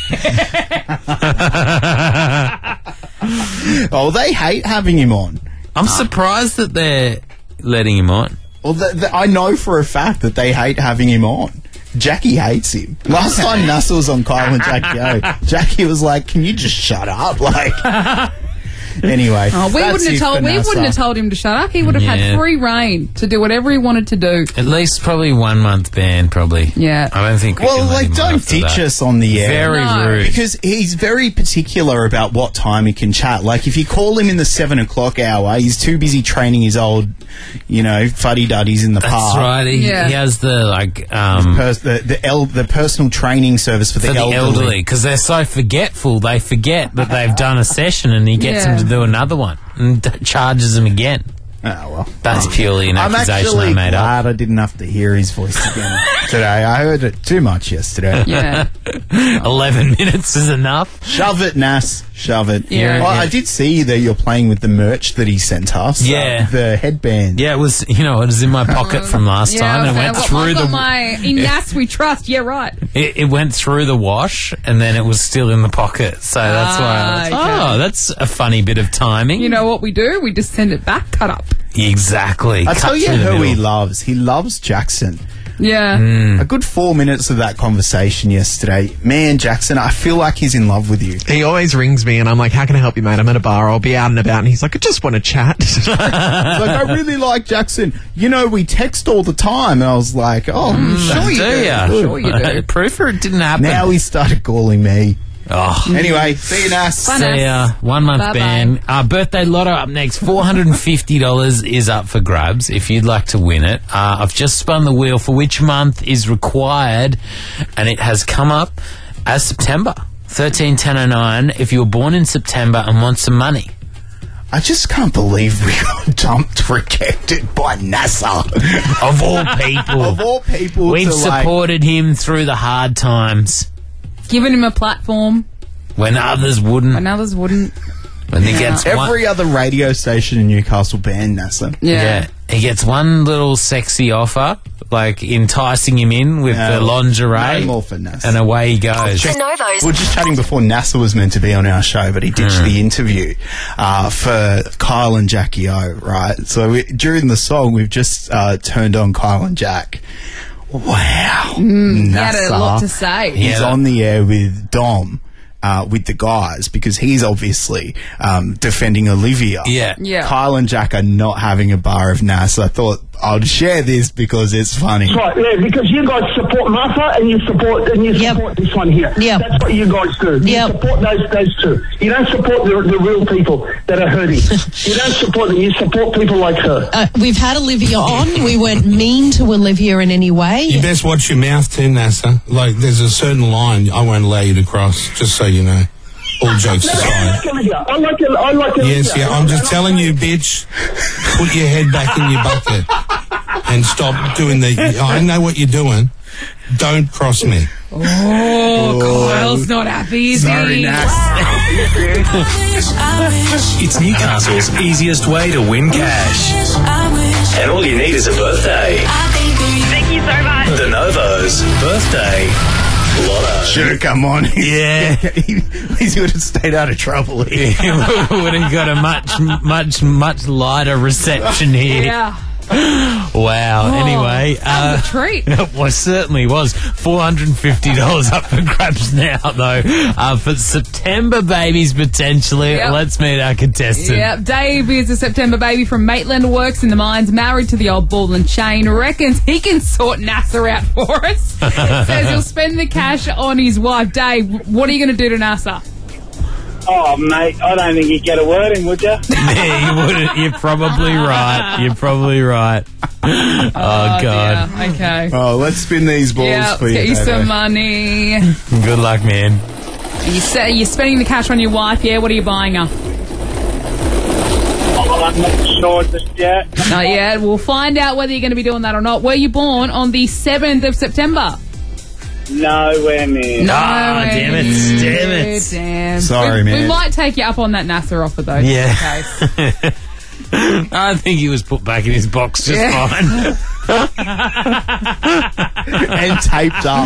Oh, they hate having him on. I'm surprised that they're letting him on. Well, th- th- I know for a fact that they hate having him on. Jackie hates him. Last time NASA was on Kyle and Jackie O, Jackie was like, "Can you just shut up?" Like, anyway, Oh, we that's wouldn't have it told. for We NASA. wouldn't have told him to shut up. He would have Yeah. had free reign to do whatever he wanted to do. At least probably one month ban, probably. Yeah. I don't think we Well, can let like, him on don't after ditch that. us on the air. Very No. rude. Because he's very particular about what time he can chat. Like, if you call him in the seven o'clock hour, he's too busy training his old, you know, fuddy-duddies in the That's park. right. He, Yeah. he has the, like, um... Pers- the the, el- the personal training service for the for the elderly. elderly, because they're so forgetful, they forget that they've done a session and he gets Yeah. them to do another one and d- charges them again. Oh, well. That's purely an I'm accusation actually I made up. glad I didn't have to hear his voice again today. I heard it too much yesterday. Yeah. Eleven minutes is enough. Shove it, Nas. Shove it. Yeah. Oh, I did see that you're playing with the merch that he sent us. Yeah. Uh, the headband. Yeah, it was, you know, it was in my pocket from last Yeah, time. It went I've through got the... my in Nas we trust. Yeah, right. It, it went through the wash and then it was still in the pocket. So that's why I was, Ah, okay. oh, that's a funny bit of timing. You know what we do? We just send it back, cut up. Exactly. I Cut tell you through the who he middle. loves. He loves Jackson. Yeah. Mm. A good four minutes of that conversation yesterday. Man, Jackson, I feel like he's in love with you. He always rings me and I'm like, how can I help you, mate? I'm at a bar. I'll be out and about. And he's like, I just want to chat. Like, I really like Jackson. You know, we text all the time. And I was like, oh, sure you do do. ya? Good. Sure you do. Proof or it didn't happen? Now he started calling me. Oh. Anyway, see you, Nas. Bye, See ya. One month Bye-bye. ban. Uh, birthday lotto up next. four hundred fifty dollars is up for grabs if you'd like to win it. Uh, I've just spun the wheel for which month is required, and it has come up as September. thirteen ten oh nine if you were born in September and want some money. I just can't believe we got dumped, rejected by NASA. Of all people. Of all people. We've to, like, supported him through the hard times Giving him a platform when others wouldn't. when others wouldn't. When he Yeah. gets one, every other radio station in Newcastle banned NASA. Yeah. yeah, he gets one little sexy offer like enticing him in with No, the lingerie. no more for NASA. And away he goes. Check- We were just chatting before NASA was meant to be on our show, but he ditched Mm. the interview uh, for Kyle and Jackie O, right? So we, during the song, we've just uh, turned on Kyle and Jack. Wow. Mm, he had a NASA. lot to say. He's Yeah. on the air with Dom. Uh, with the guys, because he's obviously um, defending Olivia. Yeah. Yeah. Kyle and Jack are not having a bar of NASA. I thought I'd share this because it's funny. Right, yeah, because you guys support Martha and you support and you support this one here. Yep. That's what you guys do. You Yep. support those those two. You don't support the, the real people that are hurting. You don't support them. You support people like her. Uh, we've had Olivia on. We weren't mean to Olivia in any way. You best watch your mouth too, NASA. Like, there's a certain line I won't allow you to cross, just so you know. All jokes No, I aside. like Olivia. I like it. I like Olivia. Yes, yeah, I'm just telling you, bitch, put your head back in your bucket and stop doing the... I know what you're doing. Don't cross me. Oh, Kyle's not happy, is he? It's Newcastle's easiest way to win cash. And all you need is a birthday. Thank you so much. The Novo's birthday lotto. Should have come on. Yeah. he, he would have stayed out of trouble here. He would have got a much, much, much lighter reception here. Yeah. Wow. Oh, anyway, that was a treat. Well, it certainly was. four hundred fifty dollars up for grabs now, though. Uh, for September babies, potentially. Yep. Let's meet our contestant. Yep, Dave is a September baby from Maitland, works in the mines, married to the old ball and chain, reckons he can sort NASA out for us. Says he'll spend the cash on his wife. Dave, what are you going to do to NASA? Oh, mate, I don't think you'd get a word in, would you? Yeah, you wouldn't. You're probably right. You're probably right. Oh, God. dear. Okay. Oh, let's spin these balls Yeah, for let's you. get you Dave. some money. Good luck, man. You say you're spending the cash on your wife, yeah? What are you buying her? Oh, I'm not sure just yet. Not yet. We'll find out whether you're going to be doing that or not. Were you born on the seventh of September? Nowhere near. No, Ah, damn it. Damn it. Damn. Sorry, we, man. We might take you up on that NASA offer, though. Yeah. Just in case. I think he was put back in his box just Yeah. fine. And taped up.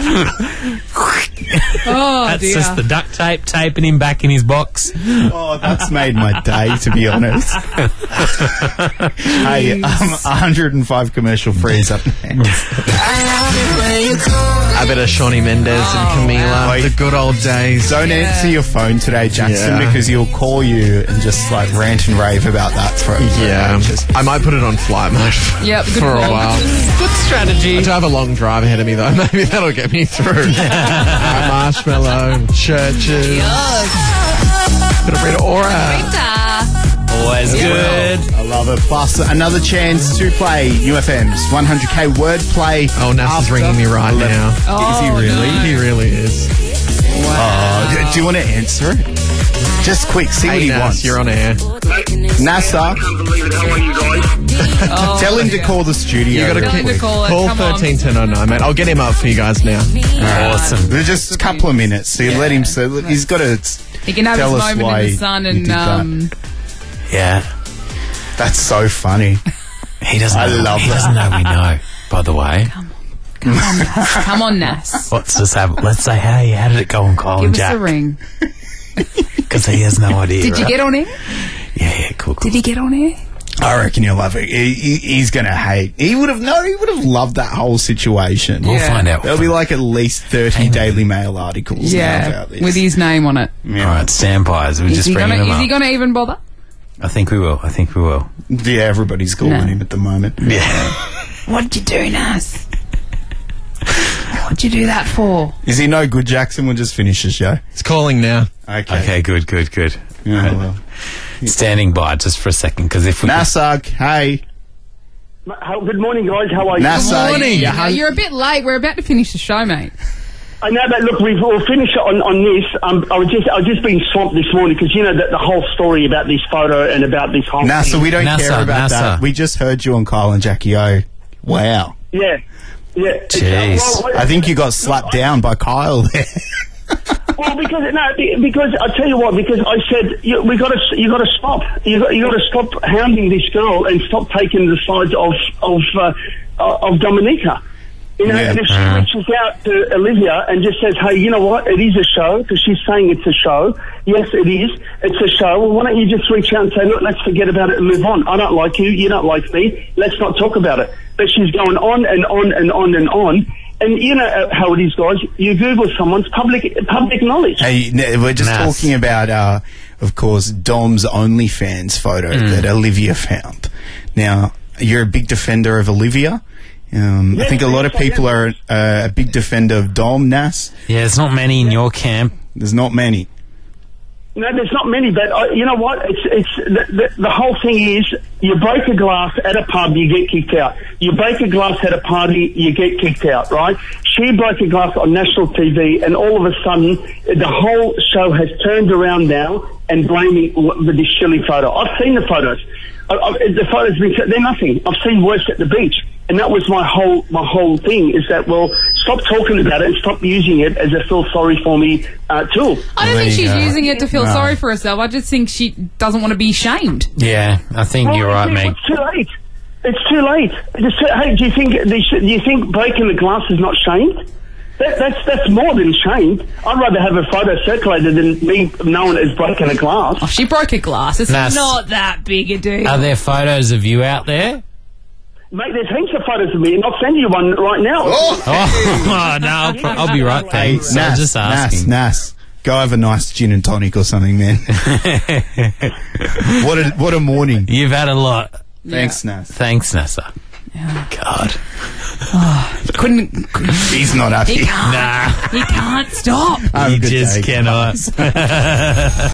Oh, That's dear. just the duct tape taping him back in his box. Oh, that's made my day, to be honest. Hey, um, one hundred five commercial frees up next. A bit of Shawnee Mendes and Camila. Wait. The good old days. Don't answer your phone today, Jackson, Yeah. because he'll call you and just like rant and rave about that for Yeah. I might put it on flight mode Yep, good for a call. while. Good strategy. I do have a long drive ahead of me, though. Maybe that'll get me through. uh, marshmallow, churches. Bit of Rita Ora. Always good. I love it. Plus, another chance to play U F M's one hundred K wordplay. Oh, NASA's after ringing me right eleven. now. Is he really? He really is. Oh, do, do you want to answer it? Just quick, see what Hey, he Nas, wants. you're on air. NASA. Can't believe it. How are you guys? Oh, Tell him to dear. call the studio. You got to real Tell him to quick. call it. Call Come on. thirteen ten oh nine, mate. I'll get him up for you guys now. Awesome. There's just a couple of minutes. So you let him. So he's got to. He can have tell his us moment why in the sun he and did that. um, Yeah. That's so funny. He doesn't I know. love he that. doesn't know we know, by the way. come on, Nas. Come on, Nas. Let's just have, let's say, hey, how did it go on Kyle Give and us Jack? a ring. Because he has no idea. Did you right? get on air? Yeah, yeah, cool, cool. Did he get on air? I reckon he'll love it. He, he, he's going to hate. He would have no. He would have loved that whole situation. We'll find out. There'll be like at least thirty Daily Mail articles now Yeah, about this. with his name on it. Yeah. All right, stand by us. We're Is just he bringing gonna? him Is up. he going to even bother? I think we will. I think we will. Yeah, everybody's calling No. him at the moment. Yeah. What'd you do, Nas? What'd you do that for? Is he no good, Jackson? We'll just finish the show. It's calling now. Okay. Okay, good, good, good. Yeah, Right. well. Standing by just for a second, because if we... Nasag, hey. How, good morning, guys. How are you? NASA. Morning. Yeah, Uh, you're a bit late. We're about to finish the show, mate. I know, but look, we've, we'll finish it on, on this. Um, I was just, I was just being swamped this morning because you know that the whole story about this photo and about this whole. NASA, we don't NASA, care about NASA. that. We just heard you on Kyle and Jackie O. Wow. Yeah, yeah. Jeez. Well, I think you got slapped down by Kyle there. Well, because no, be- because I tell you what, because I said you, we got to, you got to stop, you got, you got to stop hounding this girl and stop taking the side of of uh, of Dominica. You know, Yeah. and if she Uh. reaches out to Olivia and just says, hey, you know what, it is a show, because she's saying it's a show. Yes, it is. It's a show. Well, why don't you just reach out and say, look, let's forget about it and move on. I don't like you. You don't like me. Let's not talk about it. But she's going on and on and on and on. And you know how it is, guys. You Google someone's public public knowledge. Hey, n- we're just Nice. talking about, uh, of course, Dom's OnlyFans photo Mm. that Olivia found. Now, you're a big defender of Olivia. Um, I Yes, think a lot of yes, I people are uh, a big defender of Dom, Nas. Yeah, there's not many in your camp. There's not many. No, there's not many, but uh, you know what? It's it's the, the, the whole thing is you break a glass at a pub, you get kicked out. You break a glass at a party, you get kicked out, right? She broke a glass on national T V, and all of a sudden, the whole show has turned around now and blaming w- with this silly photo. I've seen the photos. I, I, the photos been they're nothing. I've seen worse at the beach. And that was my whole my whole thing, is that, well, stop talking about it and stop using it as a feel sorry for me uh, tool. I don't think she's using it to feel No. sorry for herself. I just think she doesn't want to be shamed. Yeah, I think Well, you're right, it's, Meg. It's too late. It's too late. It's too, hey, do you think do you think breaking the glass is not shamed? That, that's that's more than shamed. I'd rather have a photo circulated than me known as breaking a glass. Oh, she broke a glass. It's Nas. not that big a deal. Are there photos of you out there? Mate, there's heaps of photos of me, and I'll send you one right now. Oh, no, I'll, pro- I'll be right, thanks. I was just asking. Nas, Nas. Go have a nice gin and tonic or something, man. what a what a morning. You've had a lot. Thanks, Nas. Thanks, Nessa. God. Couldn't. He's not happy. He can't. Nah. He can't stop. Have a You good just day. cannot.